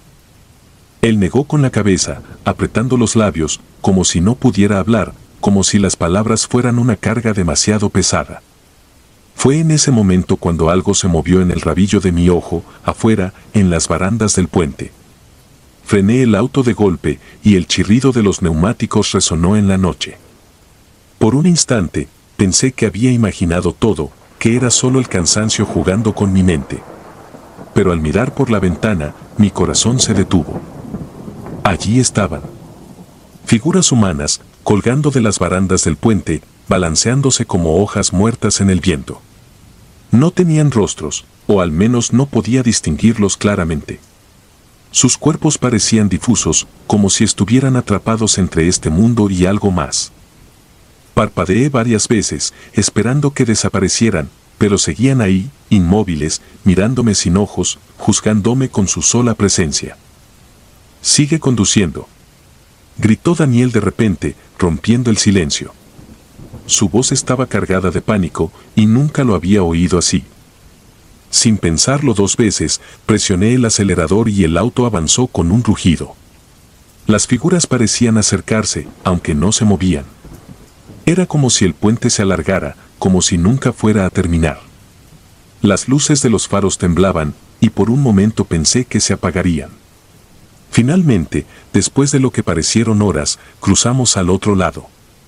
Speaker 1: Él negó con la cabeza, apretando los labios, como si no pudiera hablar, como si las palabras fueran una carga demasiado pesada. Fue en ese momento cuando algo se movió en el rabillo de mi ojo, afuera, en las barandas del puente. Frené el auto de golpe, y el chirrido de los neumáticos resonó en la noche. Por un instante, pensé que había imaginado todo, que era solo el cansancio jugando con mi mente. Pero al mirar por la ventana, mi corazón se detuvo. Allí estaban. Figuras humanas, colgando de las barandas del puente, balanceándose como hojas muertas en el viento. No tenían rostros, o al menos no podía distinguirlos claramente. Sus cuerpos parecían difusos, como si estuvieran atrapados entre este mundo y algo más. Parpadeé varias veces, esperando que desaparecieran, pero seguían ahí, inmóviles, mirándome sin ojos, juzgándome con su sola presencia. «Sigue conduciendo», gritó Daniel de repente, rompiendo el silencio. Su voz estaba cargada de pánico, y nunca lo había oído así. Sin pensarlo dos veces, presioné el acelerador y el auto avanzó con un rugido. Las figuras parecían acercarse, aunque no se movían. Era como si el puente se alargara, como si nunca fuera a terminar. Las luces de los faros temblaban, y por un momento pensé que se apagarían. Finalmente, después de lo que parecieron horas, cruzamos al otro lado.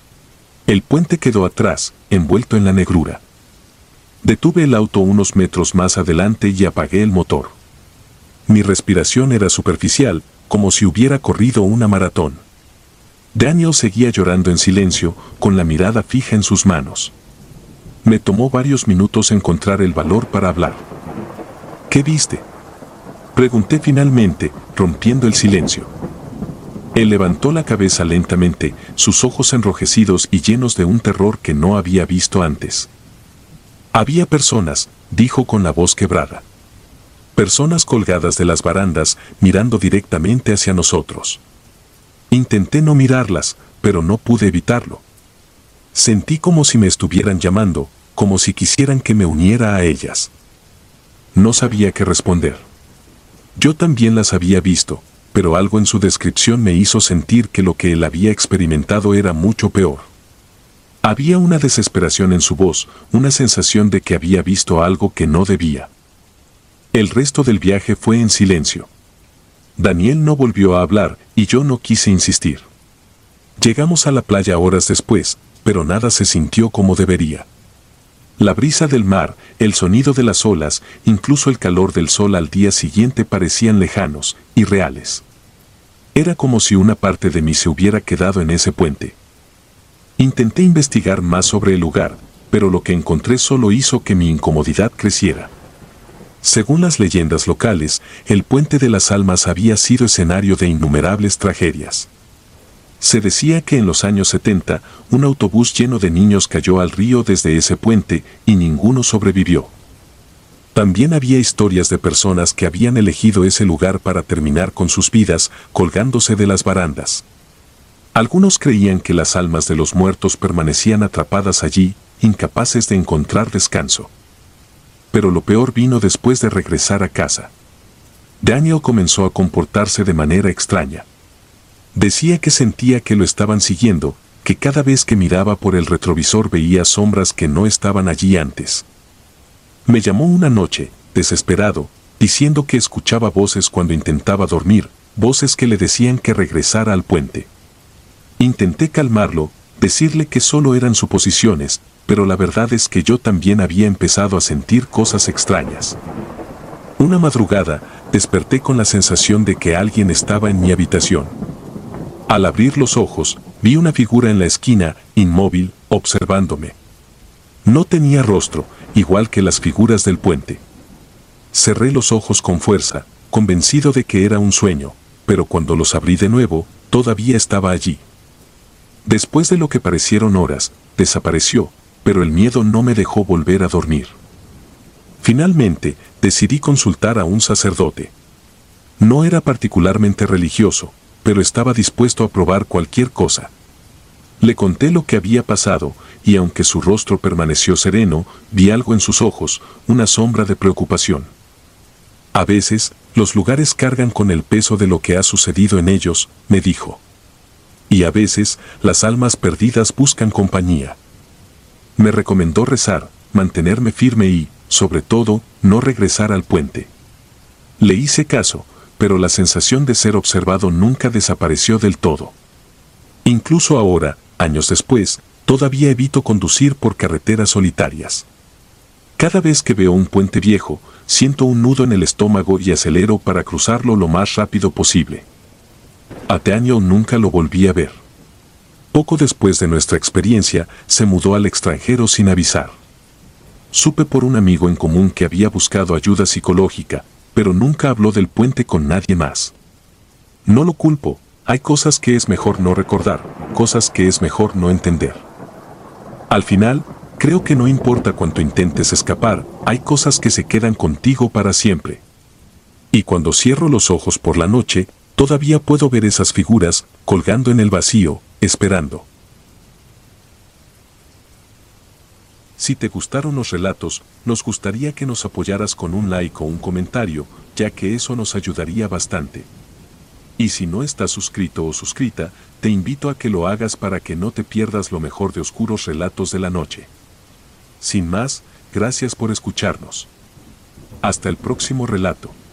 Speaker 1: El puente quedó atrás, envuelto en la negrura. Detuve el auto unos metros más adelante y apagué el motor. Mi respiración era superficial, como si hubiera corrido una maratón. Daniel seguía llorando en silencio, con la mirada fija en sus manos. Me tomó varios minutos encontrar el valor para hablar. ¿Qué viste?, pregunté finalmente, rompiendo el silencio. Él levantó la cabeza lentamente, sus ojos enrojecidos y llenos de un terror que no había visto antes. Había personas, dijo con la voz quebrada. Personas colgadas de las barandas, mirando directamente hacia nosotros. Intenté no mirarlas, pero no pude evitarlo. Sentí como si me estuvieran llamando, como si quisieran que me uniera a ellas. No sabía qué responder. Yo también las había visto, pero algo en su descripción me hizo sentir que lo que él había experimentado era mucho peor. Había una desesperación en su voz, una sensación de que había visto algo que no debía. El resto del viaje fue en silencio. Daniel no volvió a hablar y yo no quise insistir. Llegamos a la playa horas después, pero nada se sintió como debería. La brisa del mar, el sonido de las olas, incluso el calor del sol al día siguiente parecían lejanos, irreales. Era como si una parte de mí se hubiera quedado en ese puente. Intenté investigar más sobre el lugar, pero lo que encontré solo hizo que mi incomodidad creciera. Según las leyendas locales, el Puente de las Almas había sido escenario de innumerables tragedias. Se decía que en los años 70, un autobús lleno de niños cayó al río desde ese puente y ninguno sobrevivió. También había historias de personas que habían elegido ese lugar para terminar con sus vidas, colgándose de las barandas. Algunos creían que las almas de los muertos permanecían atrapadas allí, incapaces de encontrar descanso. Pero lo peor vino después de regresar a casa. Daniel comenzó a comportarse de manera extraña. Decía que sentía que lo estaban siguiendo, que cada vez que miraba por el retrovisor veía sombras que no estaban allí antes. Me llamó una noche, desesperado, diciendo que escuchaba voces cuando intentaba dormir, voces que le decían que regresara al puente. Intenté calmarlo, decirle que solo eran suposiciones, pero la verdad es que yo también había empezado a sentir cosas extrañas. Una madrugada, desperté con la sensación de que alguien estaba en mi habitación. Al abrir los ojos, vi una figura en la esquina, inmóvil, observándome. No tenía rostro, igual que las figuras del puente. Cerré los ojos con fuerza, convencido de que era un sueño, pero cuando los abrí de nuevo, todavía estaba allí. Después de lo que parecieron horas, desapareció, pero el miedo no me dejó volver a dormir. Finalmente, decidí consultar a un sacerdote. No era particularmente religioso, pero estaba dispuesto a probar cualquier cosa. Le conté lo que había pasado, y aunque su rostro permaneció sereno, vi algo en sus ojos, una sombra de preocupación. A veces, los lugares cargan con el peso de lo que ha sucedido en ellos, me dijo. Y a veces, las almas perdidas buscan compañía. Me recomendó rezar, mantenerme firme y, sobre todo, no regresar al puente. Le hice caso, pero la sensación de ser observado nunca desapareció del todo. Incluso ahora, años después, todavía evito conducir por carreteras solitarias. Cada vez que veo un puente viejo, siento un nudo en el estómago y acelero para cruzarlo lo más rápido posible. A Daniel nunca lo volví a ver. Poco después de nuestra experiencia, se mudó al extranjero sin avisar. Supe por un amigo en común que había buscado ayuda psicológica, pero nunca habló del puente con nadie más. No lo culpo, hay cosas que es mejor no recordar, cosas que es mejor no entender. Al final, creo que no importa cuánto intentes escapar, hay cosas que se quedan contigo para siempre. Y cuando cierro los ojos por la noche, todavía puedo ver esas figuras, colgando en el vacío, esperando. Si te gustaron los relatos, nos gustaría que nos apoyaras con un like o un comentario, ya que eso nos ayudaría bastante. Y si no estás suscrito o suscrita, te invito a que lo hagas para que no te pierdas lo mejor de Oscuros Relatos de la Noche. Sin más, gracias por escucharnos. Hasta el próximo relato.